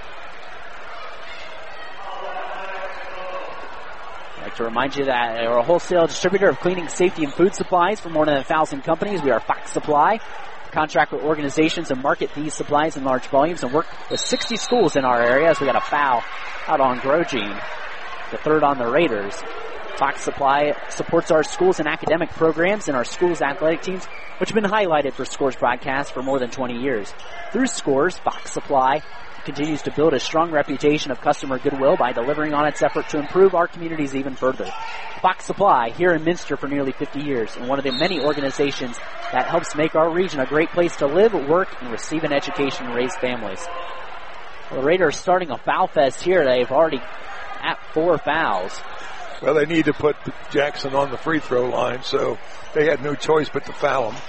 I'd like to remind you that we're a wholesale distributor of cleaning, safety, and food supplies for more than 1,000 companies. We are Fox Supply. Contract with organizations and market these supplies in large volumes and work with 60 schools in our area. As we got a foul out on Grogine, the third on the Raiders. Fox Supply supports our schools and academic programs and our schools' athletic teams, which have been highlighted for Scores broadcasts for more than 20 years. Through Scores, Fox Supply continues to build a strong reputation of customer goodwill by delivering on its effort to improve our communities even further. Fox Supply, here in Minster for nearly 50 years, and one of the many organizations that helps make our region a great place to live, work, and receive an education and raise families. Well, the Raiders starting a foul fest here. They've already at 4 fouls.
Well, they need to put Jackson on the free throw line, so they had no choice but to foul him.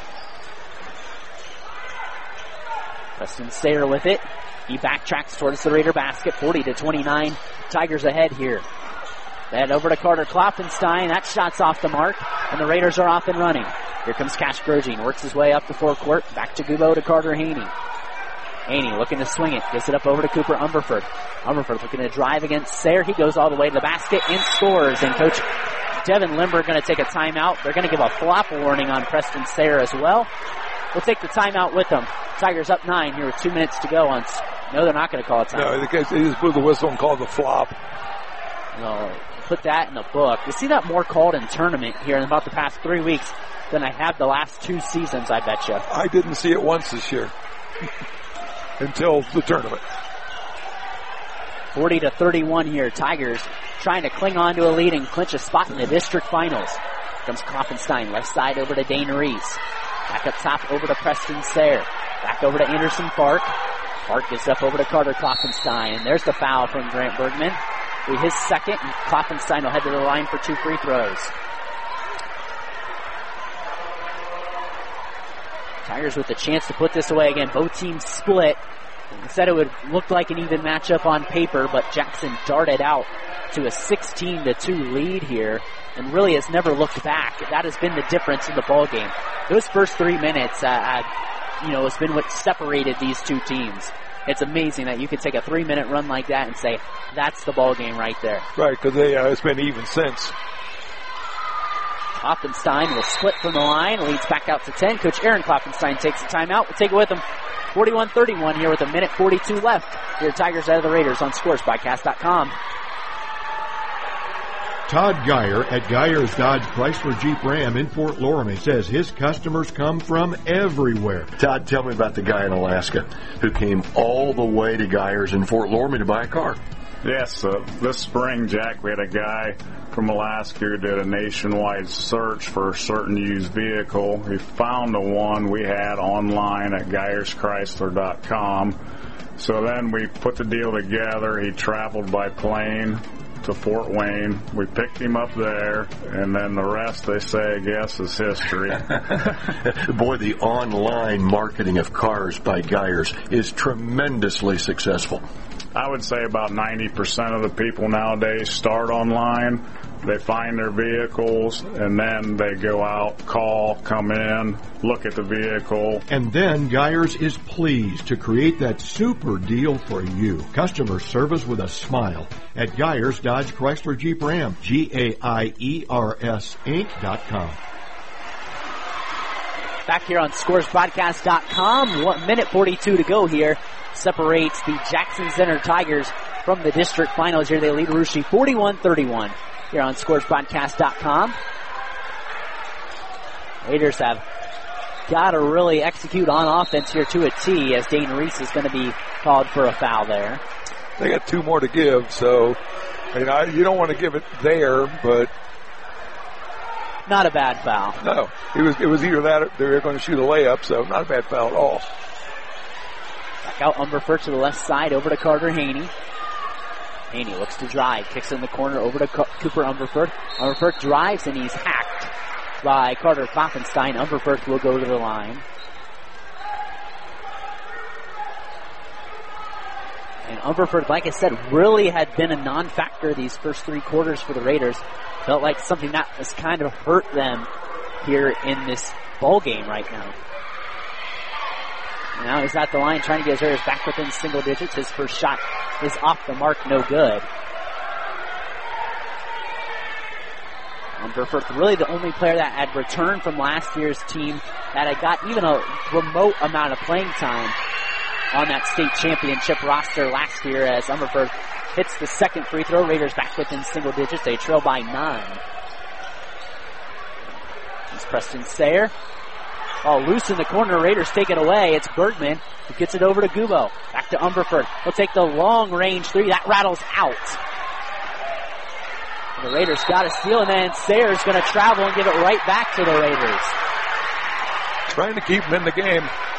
Preston Sayre with it. He backtracks towards the Raider basket, 40-29. Tigers ahead here. They head over to Carter Klopfenstein. That shot's off the mark, and the Raiders are off and running. Here comes Cash Grogine. Works his way up the forecourt. Back to Gubo to Carter Haney. Haney looking to swing it. Gives it up over to Cooper Umberford. Umberford looking to drive against Sayre. He goes all the way to the basket and scores. And Coach Devin Limber going to take a timeout. They're going to give a flop warning on Preston Sayre as well. We'll take the timeout with them. Tigers up 9 here with 2 minutes to go. No, they're not going to call a timeout.
No, they just blew the whistle and called the flop.
No, put that in the book. You see that more called in tournament here in about the past 3 weeks than I have the last 2 seasons, I bet you.
I didn't see it once this year. Until the tournament.
40-31 here. Tigers trying to cling on to a lead and clinch a spot in the district finals. Comes Klopfenstein, left side over to Dane Reese. Back up top over to Preston Sayre. Back over to Anderson Park. Park gets up over to Carter Klopfenstein. There's the foul from Grant Bergman. His second, and Klopfenstein will head to the line for 2 free throws. Tigers with the chance to put this away again. Both teams split. Instead it would look like an even matchup on paper, but Jackson darted out to a 16-2 lead here and really has never looked back. That has been the difference in the ball game. Those first 3 minutes, has been what separated these two teams. It's amazing that you can take a 3-minute run like that and say, that's the ball game right there.
Right, because it's been even since.
Klopfenstein will split from the line, leads back out to 10. Coach Aaron Klopfenstein takes the timeout. We'll take it with him. 41-31 here with 1:42 left. Here Tigers out of the Raiders on ScoresBroadcast.com.
Todd Geyer at Geyer's Dodge Chrysler Jeep Ram in Fort Loramie says his customers come from everywhere.
Todd, tell me about the guy in Alaska who came all the way to Geyer's in Fort Loramie to buy a car.
Yes, this spring, Jack, we had a guy from Alaska who did a nationwide search for a certain used vehicle. He found the one we had online at GeyersChrysler.com. So then we put the deal together. He traveled by plane to Fort Wayne. We picked him up there, and then the rest, they say, I guess, is history.
Boy, the online marketing of cars by Geyers is tremendously successful.
I would say about 90% of the people nowadays start online. They find their vehicles, and then they go out, call, come in, look at the vehicle.
And then Geyers is pleased to create that super deal for you. Customer service with a smile at Geyers Dodge Chrysler Jeep Ram. GAIERS Inc.com.
Back here on ScoresBroadcast.com. 1:42 to go here. Separates the Jackson Center Tigers from the district finals here. They lead Russia 41-31 here on ScoresBroadcast.com. Raiders have got to really execute on offense here to a T, as Dane Reese is going to be called for a foul there.
They got 2 more to give, so you don't want to give it there, but
not a bad foul.
No, it was either that or they were going to shoot a layup, so not a bad foul at all.
Back out Umberford to the left side over to Carter Haney. Haney looks to drive, kicks in the corner over to Cooper Umberford. Umberford drives and he's hacked by Carter Klopfenstein. Umberford will go to the line. And Umberford, like I said, really had been a non-factor these first 3 quarters for the Raiders. Felt like something that has kind of hurt them here in this ball game right now. Now he's at the line trying to get his Raiders back within single digits. His first shot is off the mark, no good. Umberford, really the only player that had returned from last year's team that had got even a remote amount of playing time on that state championship roster last year, as Umberford hits the second free throw. Raiders back within single digits. They trail by 9. It's Preston Sayer. Oh, loose in the corner. Raiders take it away. It's Bergman who gets it over to Gubo. Back to Umberford. He'll take the long range 3. That rattles out. The Raiders got a steal, and then Sayer's going to travel and give it right back to the Raiders.
Trying to keep them in the game.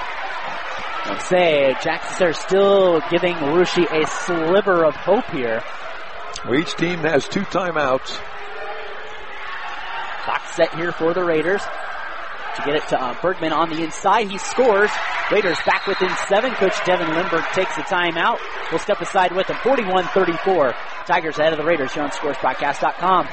I'd say Jackson Sayre still giving Russia a sliver of hope here.
Well, each team has 2 timeouts.
Clock set here for the Raiders. To get it to Bergman on the inside. He scores. Raiders back within 7. Coach Devin Lindbergh takes the timeout. We'll step aside with him. 41-34. Tigers ahead of the Raiders here on ScoresBroadcast.com.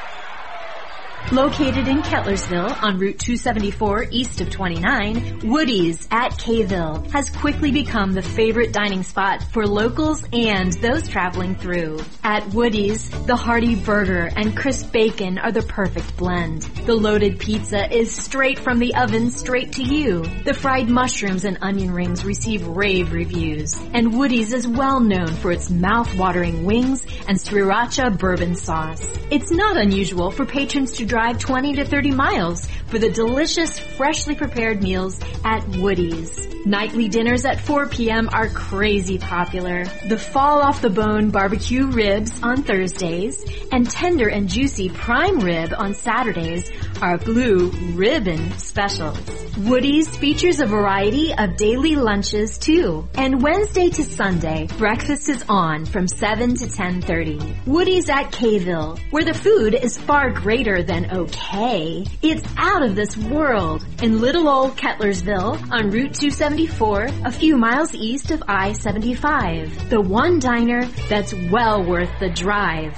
Located in Kettlersville on Route 274 east of 29, Woody's at Kayville has quickly become the favorite dining spot for locals and those traveling through. At Woody's, the hearty burger and crisp bacon are the perfect blend. The loaded pizza is straight from the oven straight to you. The fried mushrooms and onion rings receive rave reviews. And Woody's is well known for its mouth-watering wings and sriracha bourbon sauce. It's not unusual for patrons to drive 20 to 30 miles for the delicious, freshly prepared meals at Woody's. Nightly dinners at 4 p.m. are crazy popular. The fall-off-the-bone barbecue ribs on Thursdays and tender and juicy prime rib on Saturdays are blue ribbon specials. Woody's features a variety of daily lunches too. And Wednesday to Sunday, breakfast is on from 7 to 10:30. Woody's at Kayville, where the food is far greater than okay. It's out of this world. In little old Kettlersville on Route 274, a few miles east of I-75. The one diner that's well worth the drive.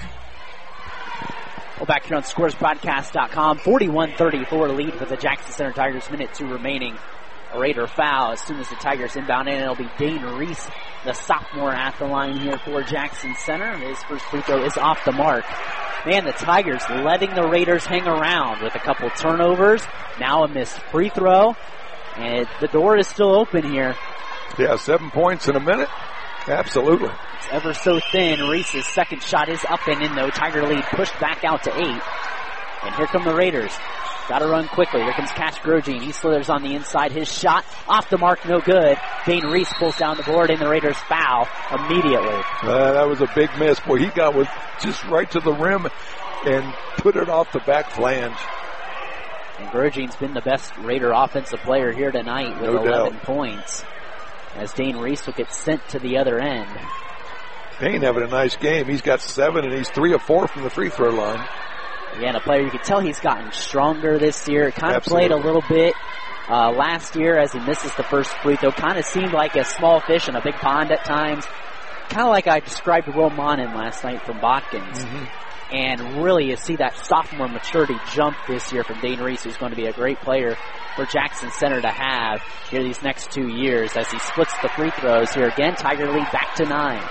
Well, back here on ScoresBroadcast.com, 41-34 lead for the Jackson Center Tigers. Minute 2 remaining. A Raider foul as soon as the Tigers inbound in. It'll be Dane Reese, the sophomore, at the line here for Jackson Center. His first free throw is off the mark. Man, the Tigers letting the Raiders hang around with a couple turnovers. Now a missed free throw. And the door is still open here.
Yeah, 7 points in a minute. Absolutely.
It's ever so thin. Reese's second shot is up and in, though. Tiger lead pushed back out to 8. And here come the Raiders. Got to run quickly. Here comes Cash Grogine. He slithers on the inside. His shot off the mark, no good. Dane Reese pulls down the board, and the Raiders foul immediately.
That was a big miss. Boy, he got with just right to the rim and put it off the back flange.
And Grogine's been the best Raider offensive player here tonight with 11 points. As Dane Reese will get sent to the other end.
Dane having a nice game. He's got 7, and he's 3 of 4 from the free throw line.
Again, a player you can tell he's gotten stronger this year. Kind of played a little bit last year as he misses the first free throw. Kind of seemed like a small fish in a big pond at times. Kind of like I described Will Monin last night from Botkins. Mm-hmm. And really you see that sophomore maturity jump this year from Dane Reese, who's going to be a great player for Jackson Center to have here these next 2 years as he splits the free throws here. Again, Tiger lead back to 9.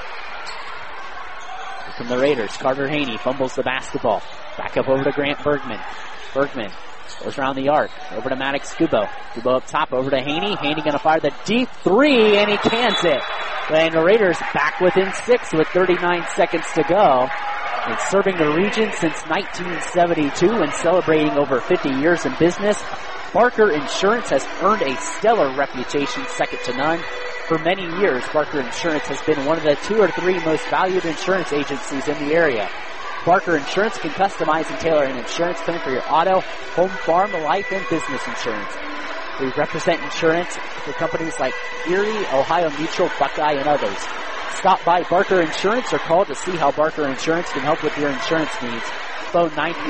From the Raiders, Carter Haney fumbles the basketball. Back up over to Grant Bergman. Bergman goes around the arc. Over to Maddox Kubo. Kubo up top over to Haney. Haney going to fire the deep 3, and he cans it. And the Raiders back within 6 with 39 seconds to go. And serving the region since 1972 and celebrating over 50 years in business, Barker Insurance has earned a stellar reputation second to none. For many years, Barker Insurance has been one of the 2 or 3 most valued insurance agencies in the area. Barker Insurance can customize and tailor an insurance plan for your auto, home, farm, life, and business insurance. We represent insurance for companies like Erie, Ohio Mutual, Buckeye, and others. Stop by Barker Insurance or call to see how Barker Insurance can help with your insurance needs. Phone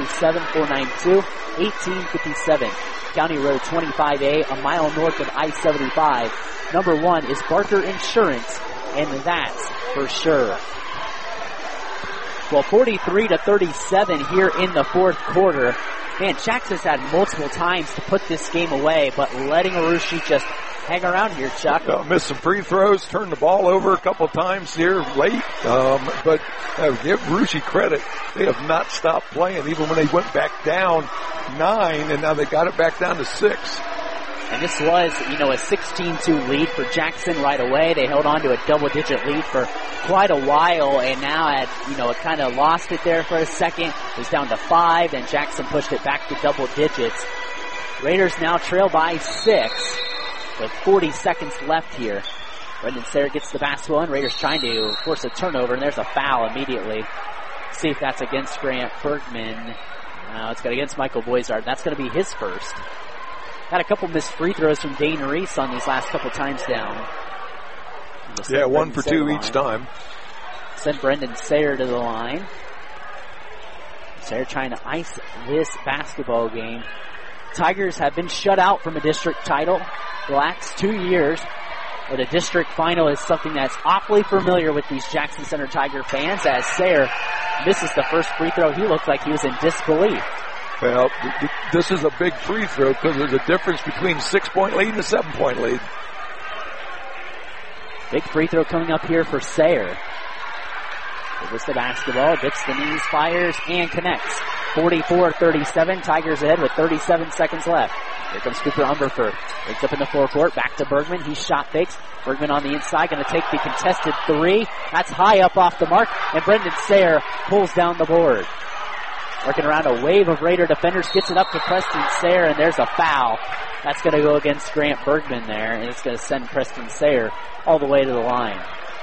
937-492-1857. County Road 25A, a mile north of I-75. Number 1 is Barker Insurance and that's for sure. Well, 43-37 here in the fourth quarter. Man, Jackson's had multiple times to put this game away, but letting Aroostook just hang around here, Chuck.
Missed some free throws, turned the ball over a couple times here late. But give Aroostook credit. They have not stopped playing, even when they went back down 9, and now they got it back down to 6.
And this was, a 16-2 lead for Jackson right away. They held on to a double-digit lead for quite a while, and now it kind of lost it there for a second. It was down to 5, and Jackson pushed it back to double digits. Raiders now trail by 6 with 40 seconds left here. Brendan Sayre gets the basketball, and Raiders trying to force a turnover, and there's a foul immediately. See if that's against Grant Bergman. No, it's against Michael Boisard. That's going to be his first. Had a couple missed free throws from Dane Reese on these last couple times down.
Yeah, 1 for 2 each time.
Send Brendan Sayre to the line. Sayre trying to ice this basketball game. Tigers have been shut out from a district title the last 2 years. But a district final is something that's awfully familiar with these Jackson Center Tiger fans. As Sayre misses the first free throw, he looked like he was in disbelief.
Well, this is a big free throw because there's a difference between 6-point lead and a 7-point lead.
Big free throw coming up here for Sayre. Gives the basketball, gets the knees, fires, and connects. 44-37, Tigers ahead with 37 seconds left. Here comes Cooper Umberford. Breaks up in the forecourt, back to Bergman. He shot fakes. Bergman on the inside, going to take the contested 3. That's high up off the mark, and Brendan Sayre pulls down the board. Working around a wave of Raider defenders, gets it up to Preston Sayre, and there's a foul. That's going to go against Grant Bergman there, and it's going to send Preston Sayre all the way to the line.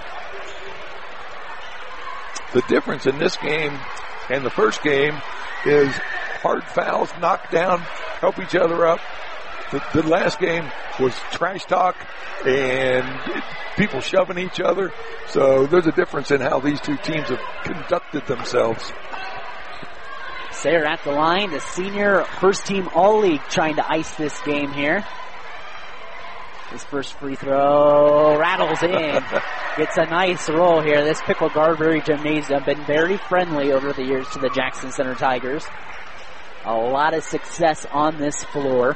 The difference in this game and the first game is hard fouls, knock down, help each other up. The last game was trash talk and people shoving each other. So there's a difference in how these two teams have conducted themselves.
Sayre at the line, the senior first team All-League trying to ice this game here. His first free throw rattles in. Gets a nice roll here. This Pickle Garberry Gymnasium been very friendly over the years to the Jackson Center Tigers. A lot of success on this floor.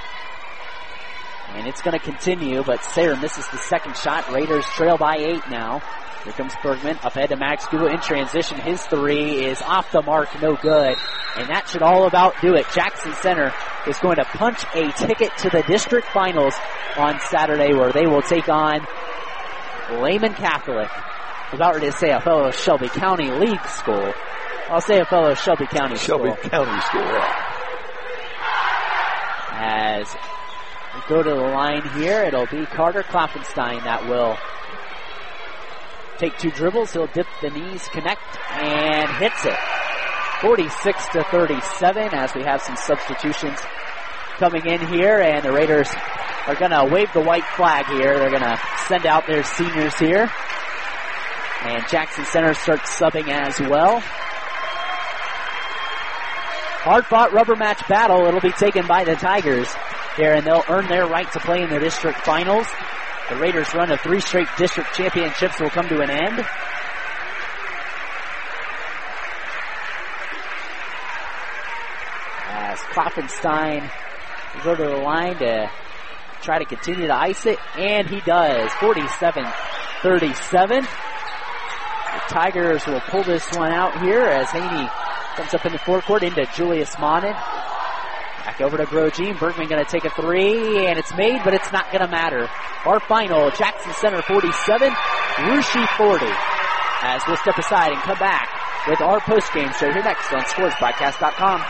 And it's going to continue, but Sayre misses the second shot. Raiders trail by 8 now. Here comes Bergman up ahead to Max Gula in transition. His 3 is off the mark, no good. And that should all about do it. Jackson Center is going to punch a ticket to the district finals on Saturday, where they will take on Lehman Catholic. I was about ready to say a fellow Shelby County League school. I'll say a fellow Shelby County school.
Shelby County school, yeah.
As we go to the line here, it'll be Carter Klopfenstein that will take 2 dribbles. He'll dip the knees, connect, and hits it. 46-37 as we have some substitutions coming in here, and the Raiders are going to wave the white flag here. They're going to send out their seniors here. And Jackson Center starts subbing as well. Hard-fought rubber match battle. It'll be taken by the Tigers here, and they'll earn their right to play in the district finals. The Raiders' run of 3 straight district championships will come to an end. As Klopfenstein will go to the line to try to continue to ice it, and he does. 47-37. The Tigers will pull this one out here as Haney comes up in the forecourt into Julius Monin. Back over to Grogine. Bergman going to take a 3, and it's made, but it's not going to matter. Our final, Jackson Center 47, Russia 40. As we'll step aside and come back with our postgame show here next on ScoresBroadcast.com.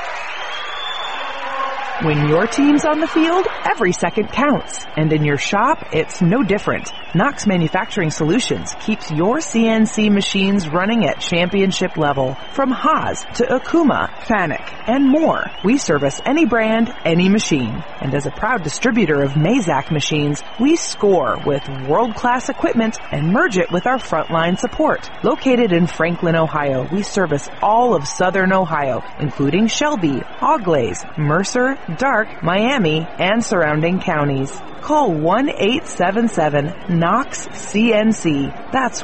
When your team's on the field, every second counts. And in your shop, it's no different. Knox Manufacturing Solutions keeps your CNC machines running at championship level. From Haas to Akuma, Fanuc, and more, we service any brand, any machine. And as a proud distributor of Mazak machines, we score with world-class equipment and merge it with our frontline support. Located in Franklin, Ohio, we service all of Southern Ohio, including Shelby, Auglaize, Mercer, Dark, Miami, and surrounding counties. Call 1-877-KNOX-CNC. That's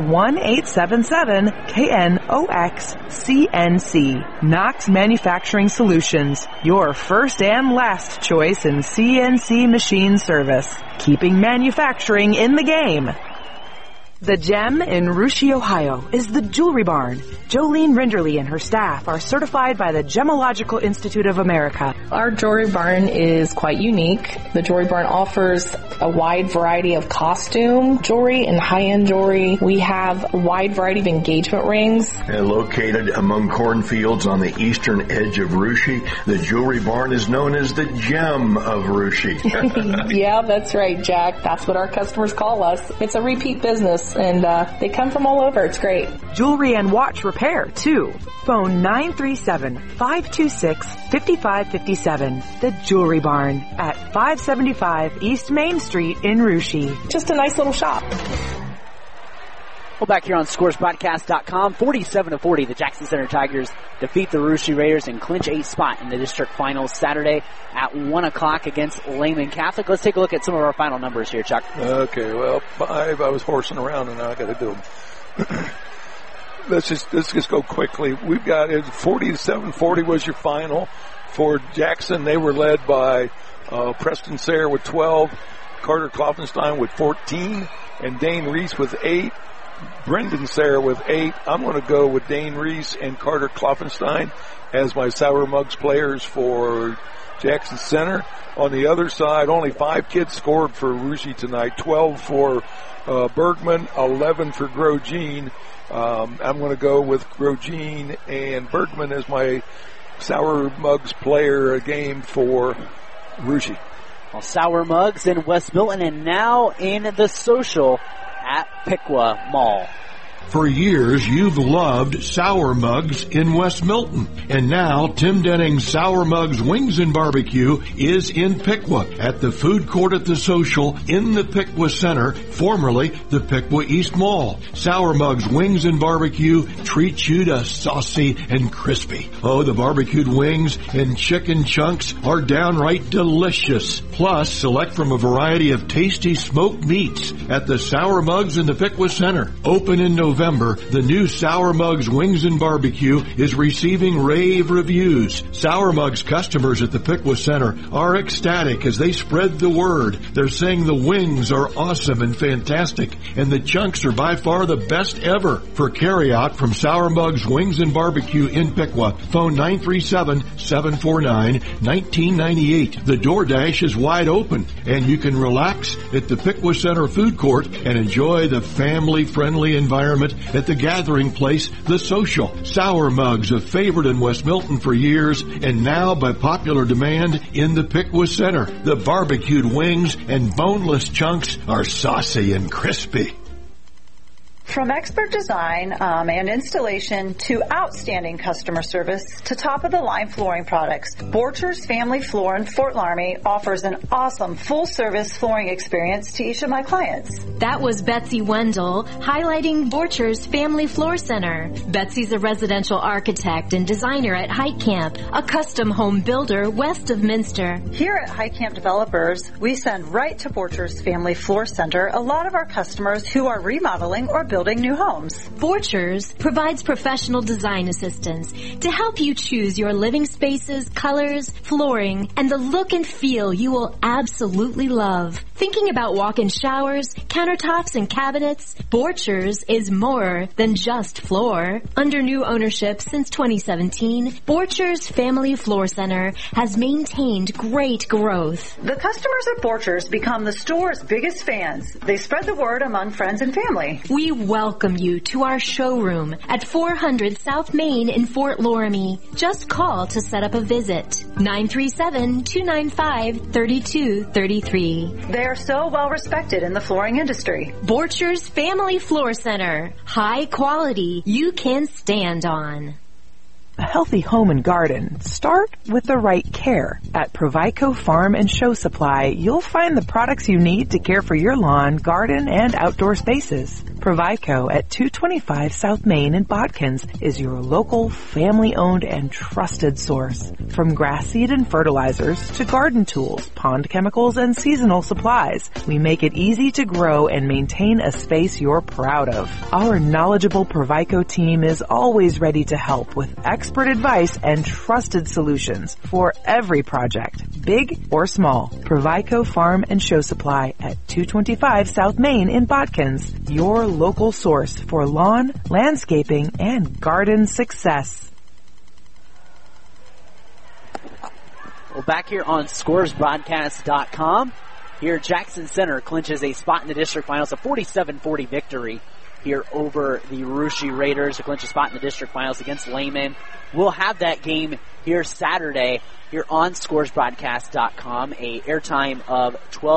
1-877-KNOX-CNC. Knox Manufacturing Solutions, your first and last choice in CNC machine service. Keeping manufacturing in the game. The Gem in Russia, Ohio is the Jewelry Barn. Jolene Rinderly and her staff are certified by the Gemological Institute of America.
Our Jewelry Barn is quite unique. The Jewelry Barn offers a wide variety of costume jewelry and high-end jewelry. We have a wide variety of engagement rings.
Located among cornfields on the eastern edge of Russia, the Jewelry Barn is known as the Gem of Russia.
Yeah, that's right, Jack. That's what our customers call us. It's a repeat business. And they come from all over. It's great.
Jewelry and watch repair, too. Phone 937-526-5557. The Jewelry Barn at 575 East Main Street in Russia.
Just a nice little shop.
Well, back here on ScoresBroadcast.com, 47-40, the Jackson Center Tigers defeat the Russia Raiders and clinch a spot in the district finals Saturday at 1 o'clock against Lehman Catholic. Let's take a look at some of our final numbers here, Chuck.
Okay, well, 5, I was horsing around and now I got to do them. Let's just go quickly. We've got 40-40 was your final for Jackson. They were led by Preston Sayre with 12, Carter Klopfenstein with 14, and Dane Reese with 8. Brendan Sayre with 8. I'm going to go with Dane Reese and Carter Klopfenstein as my Sour Mugs players for Jackson Center. On the other side, only 5 kids scored for Russia tonight. 12 for Bergman, 11 for Grosjean. I'm going to go with Grosjean and Bergman as my Sour Mugs player game for Russia.
Well, Sour Mugs in West Milton and now in the social at Piqua Mall.
For years, you've loved Sour Mugs in West Milton. And now, Tim Denning's Sour Mugs Wings and Barbecue is in Piqua at the food court at the Social in the Piqua Center, formerly the Piqua East Mall. Sour Mugs Wings and Barbecue treats you to saucy and crispy. Oh, the barbecued wings and chicken chunks are downright delicious. Plus, select from a variety of tasty smoked meats at the Sour Mugs in the Piqua Center. Open in November, the new Sour Mugs Wings and Barbecue is receiving rave reviews. Sour Mugs customers at the Piqua Center are ecstatic as they spread the word. They're saying the wings are awesome and fantastic, and the chunks are by far the best ever. For carryout from Sour Mugs Wings and Barbecue in Piqua, phone 937-749-1998. The DoorDash is wide open, and you can relax at the Piqua Center food court and enjoy the family-friendly environment at the gathering place, The Social. Sour Mugs, a favorite in West Milton for years, and now by popular demand in the Piqua Center. The barbecued wings and boneless chunks are saucy and crispy.
From expert design and installation to outstanding customer service to top-of-the-line flooring products, Borchers Family Floor in Fort Laramie offers an awesome full-service flooring experience to each of my clients.
That was Betsy Wendell highlighting Borchers Family Floor Center. Betsy's a residential architect and designer at Height Camp, a custom home builder west of Minster.
Here at Height Camp Developers, we send right to Borchers Family Floor Center a lot of our customers who are remodeling or building new homes.
Borchers provides professional design assistance to help you choose your living spaces, colors, flooring, and the look and feel you will absolutely love. Thinking about walk-in showers, countertops, and cabinets? Borchers is more than just floor. Under new ownership since 2017, Borchers Family Floor Center has maintained great growth.
The customers at Borchers become the store's biggest fans. They spread the word among friends and family.
We welcome you to our showroom at 400 South Main in Fort Laramie. Just call to set up a visit. 937-295-3233.
They are so well respected in the flooring industry.
Borchers Family Floor Center. High quality you can stand on.
A healthy home and garden start with the right care. At Provico Farm and Show Supply, you'll find the products you need to care for your lawn, garden, and outdoor spaces. Provico at 225 South Main in Botkins is your local, family-owned, and trusted source. From grass seed and fertilizers to garden tools, pond chemicals, and seasonal supplies, we make it easy to grow and maintain a space you're proud of. Our knowledgeable Provico team is always ready to help with expert advice and trusted solutions for every project, big or small. Provico Farm and Show Supply at 225 South Main in Botkins, your local source for lawn, landscaping, and garden success.
Well, back here on ScoresBroadcast.com, here Jackson Center clinches a spot in the district finals, a 47-40 victory here over the Russia Raiders to clinch a spot in the district finals against Lehman. We'll have that game here Saturday here on ScoresBroadcast.com, a airtime of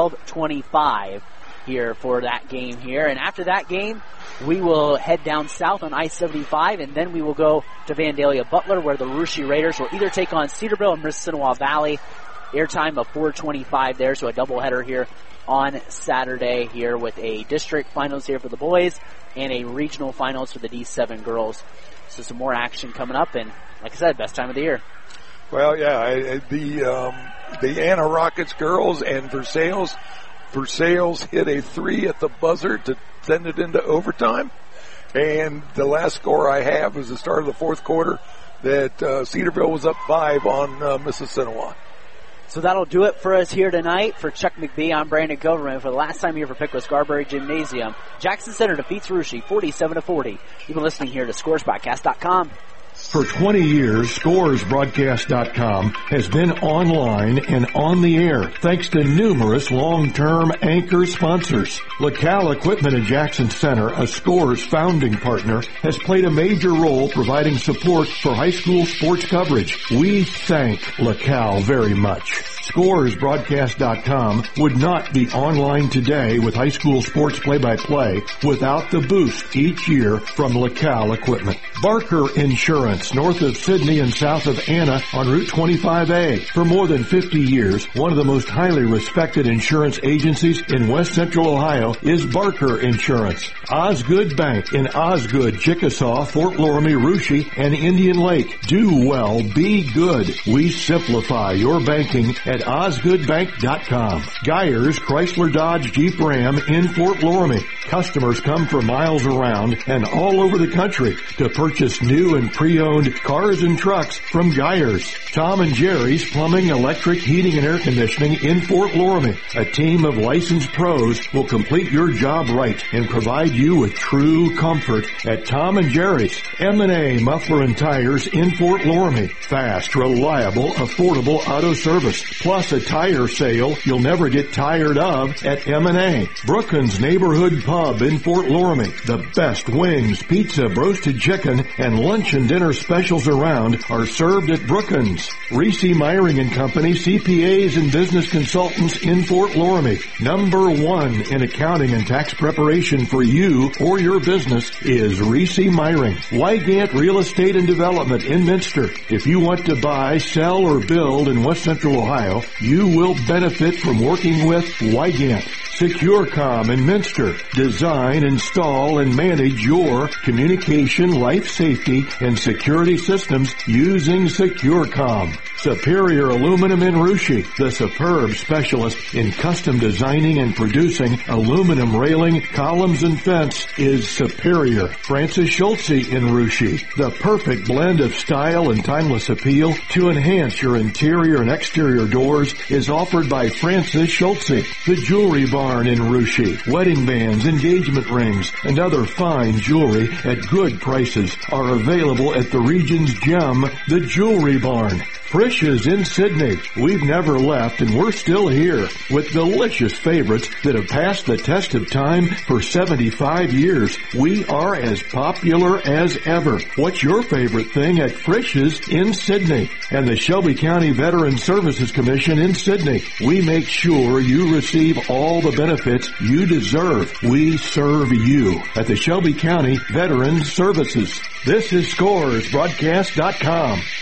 12:25 here for that game here. And after that game, we will head down south on I-75, and then we will go to Vandalia Butler, where the Russia Raiders will either take on Cedarville and Mississinewa Valley. Airtime of 4:25 there, so a doubleheader here on Saturday here with a district finals here for the boys and a regional finals for the D7 girls. So some more action coming up, and like I said, best time of the year.
Well, yeah, the Anna Rockets girls and Versailles hit a 3 at the buzzer to send it into overtime. And the last score I have was the start of the fourth quarter that Cedarville was up 5 on Mississinewa.
So that'll do it for us here tonight. For Chuck McBee, I'm Brandon Goverman. For the last time here for Pickwick Scarberry Gymnasium, Jackson Center defeats Russia 47-40. You've been listening here to ScoresBroadcast.com.
For 20 years, ScoresBroadcast.com has been online and on the air thanks to numerous long-term anchor sponsors. LaCal Equipment in Jackson Center, a Scores founding partner, has played a major role providing support for high school sports coverage. We thank LaCal very much. ScoresBroadcast.com would not be online today with high school sports play-by-play without the boost each year from LaCal Equipment. Barker Insurance, north of Sydney and south of Anna on Route 25A. For more than 50 years, one of the most highly respected insurance agencies in West Central Ohio is Barker Insurance. Osgood Bank in Osgood, Chickasaw, Fort Loramie, Russia, and Indian Lake. Do well, be good. We simplify your banking at OsgoodBank.com. Geyers Chrysler Dodge Jeep Ram in Fort Loramie. Customers come from miles around and all over the country to purchase new and pre-owned cars and trucks from Geyers. Tom and Jerry's Plumbing, Electric, Heating, and Air Conditioning in Fort Loramie. A team of licensed pros will complete your job right and provide you with true comfort at Tom and Jerry's. M&A Muffler and Tires in Fort Loramie. Fast, reliable, affordable auto service. Plus a tire sale you'll never get tired of at M&A. Brookins Neighborhood Pub in Fort Loramie. The best wings, pizza, roasted chicken, and lunch and dinner specials around are served at Brookins. Reese Myring and Company, CPAs and business consultants in Fort Loramie. Number 1 in accounting and tax preparation for you or your business is Reese Myring. Wygant Real Estate and Development in Minster. If you want to buy, sell, or build in West Central Ohio, you will benefit from working with Wygant. SecureCom in Minster. Design, install, and manage your communication, life safety, and security systems using SecureCom. Superior Aluminum in Russia, the superb specialist in custom designing and producing aluminum railing, columns, and fence, is Superior. Francis Schultze in Russia, the perfect blend of style and timeless appeal to enhance your interior and exterior doors, is offered by Francis Schultze. The Jewelry Barn in Russia, wedding bands, engagement rings, and other fine jewelry at good prices are available at the region's gem, the Jewelry Barn. Frisch's in Sydney. We've never left and we're still here with delicious favorites that have passed the test of time for 75 years. We are as popular as ever. What's your favorite thing at Frisch's in Sydney? And the Shelby County Veterans Services Commission in Sydney. We make sure you receive all the benefits you deserve. We serve you at the Shelby County Veterans Services. This is ScoresBroadcast.com.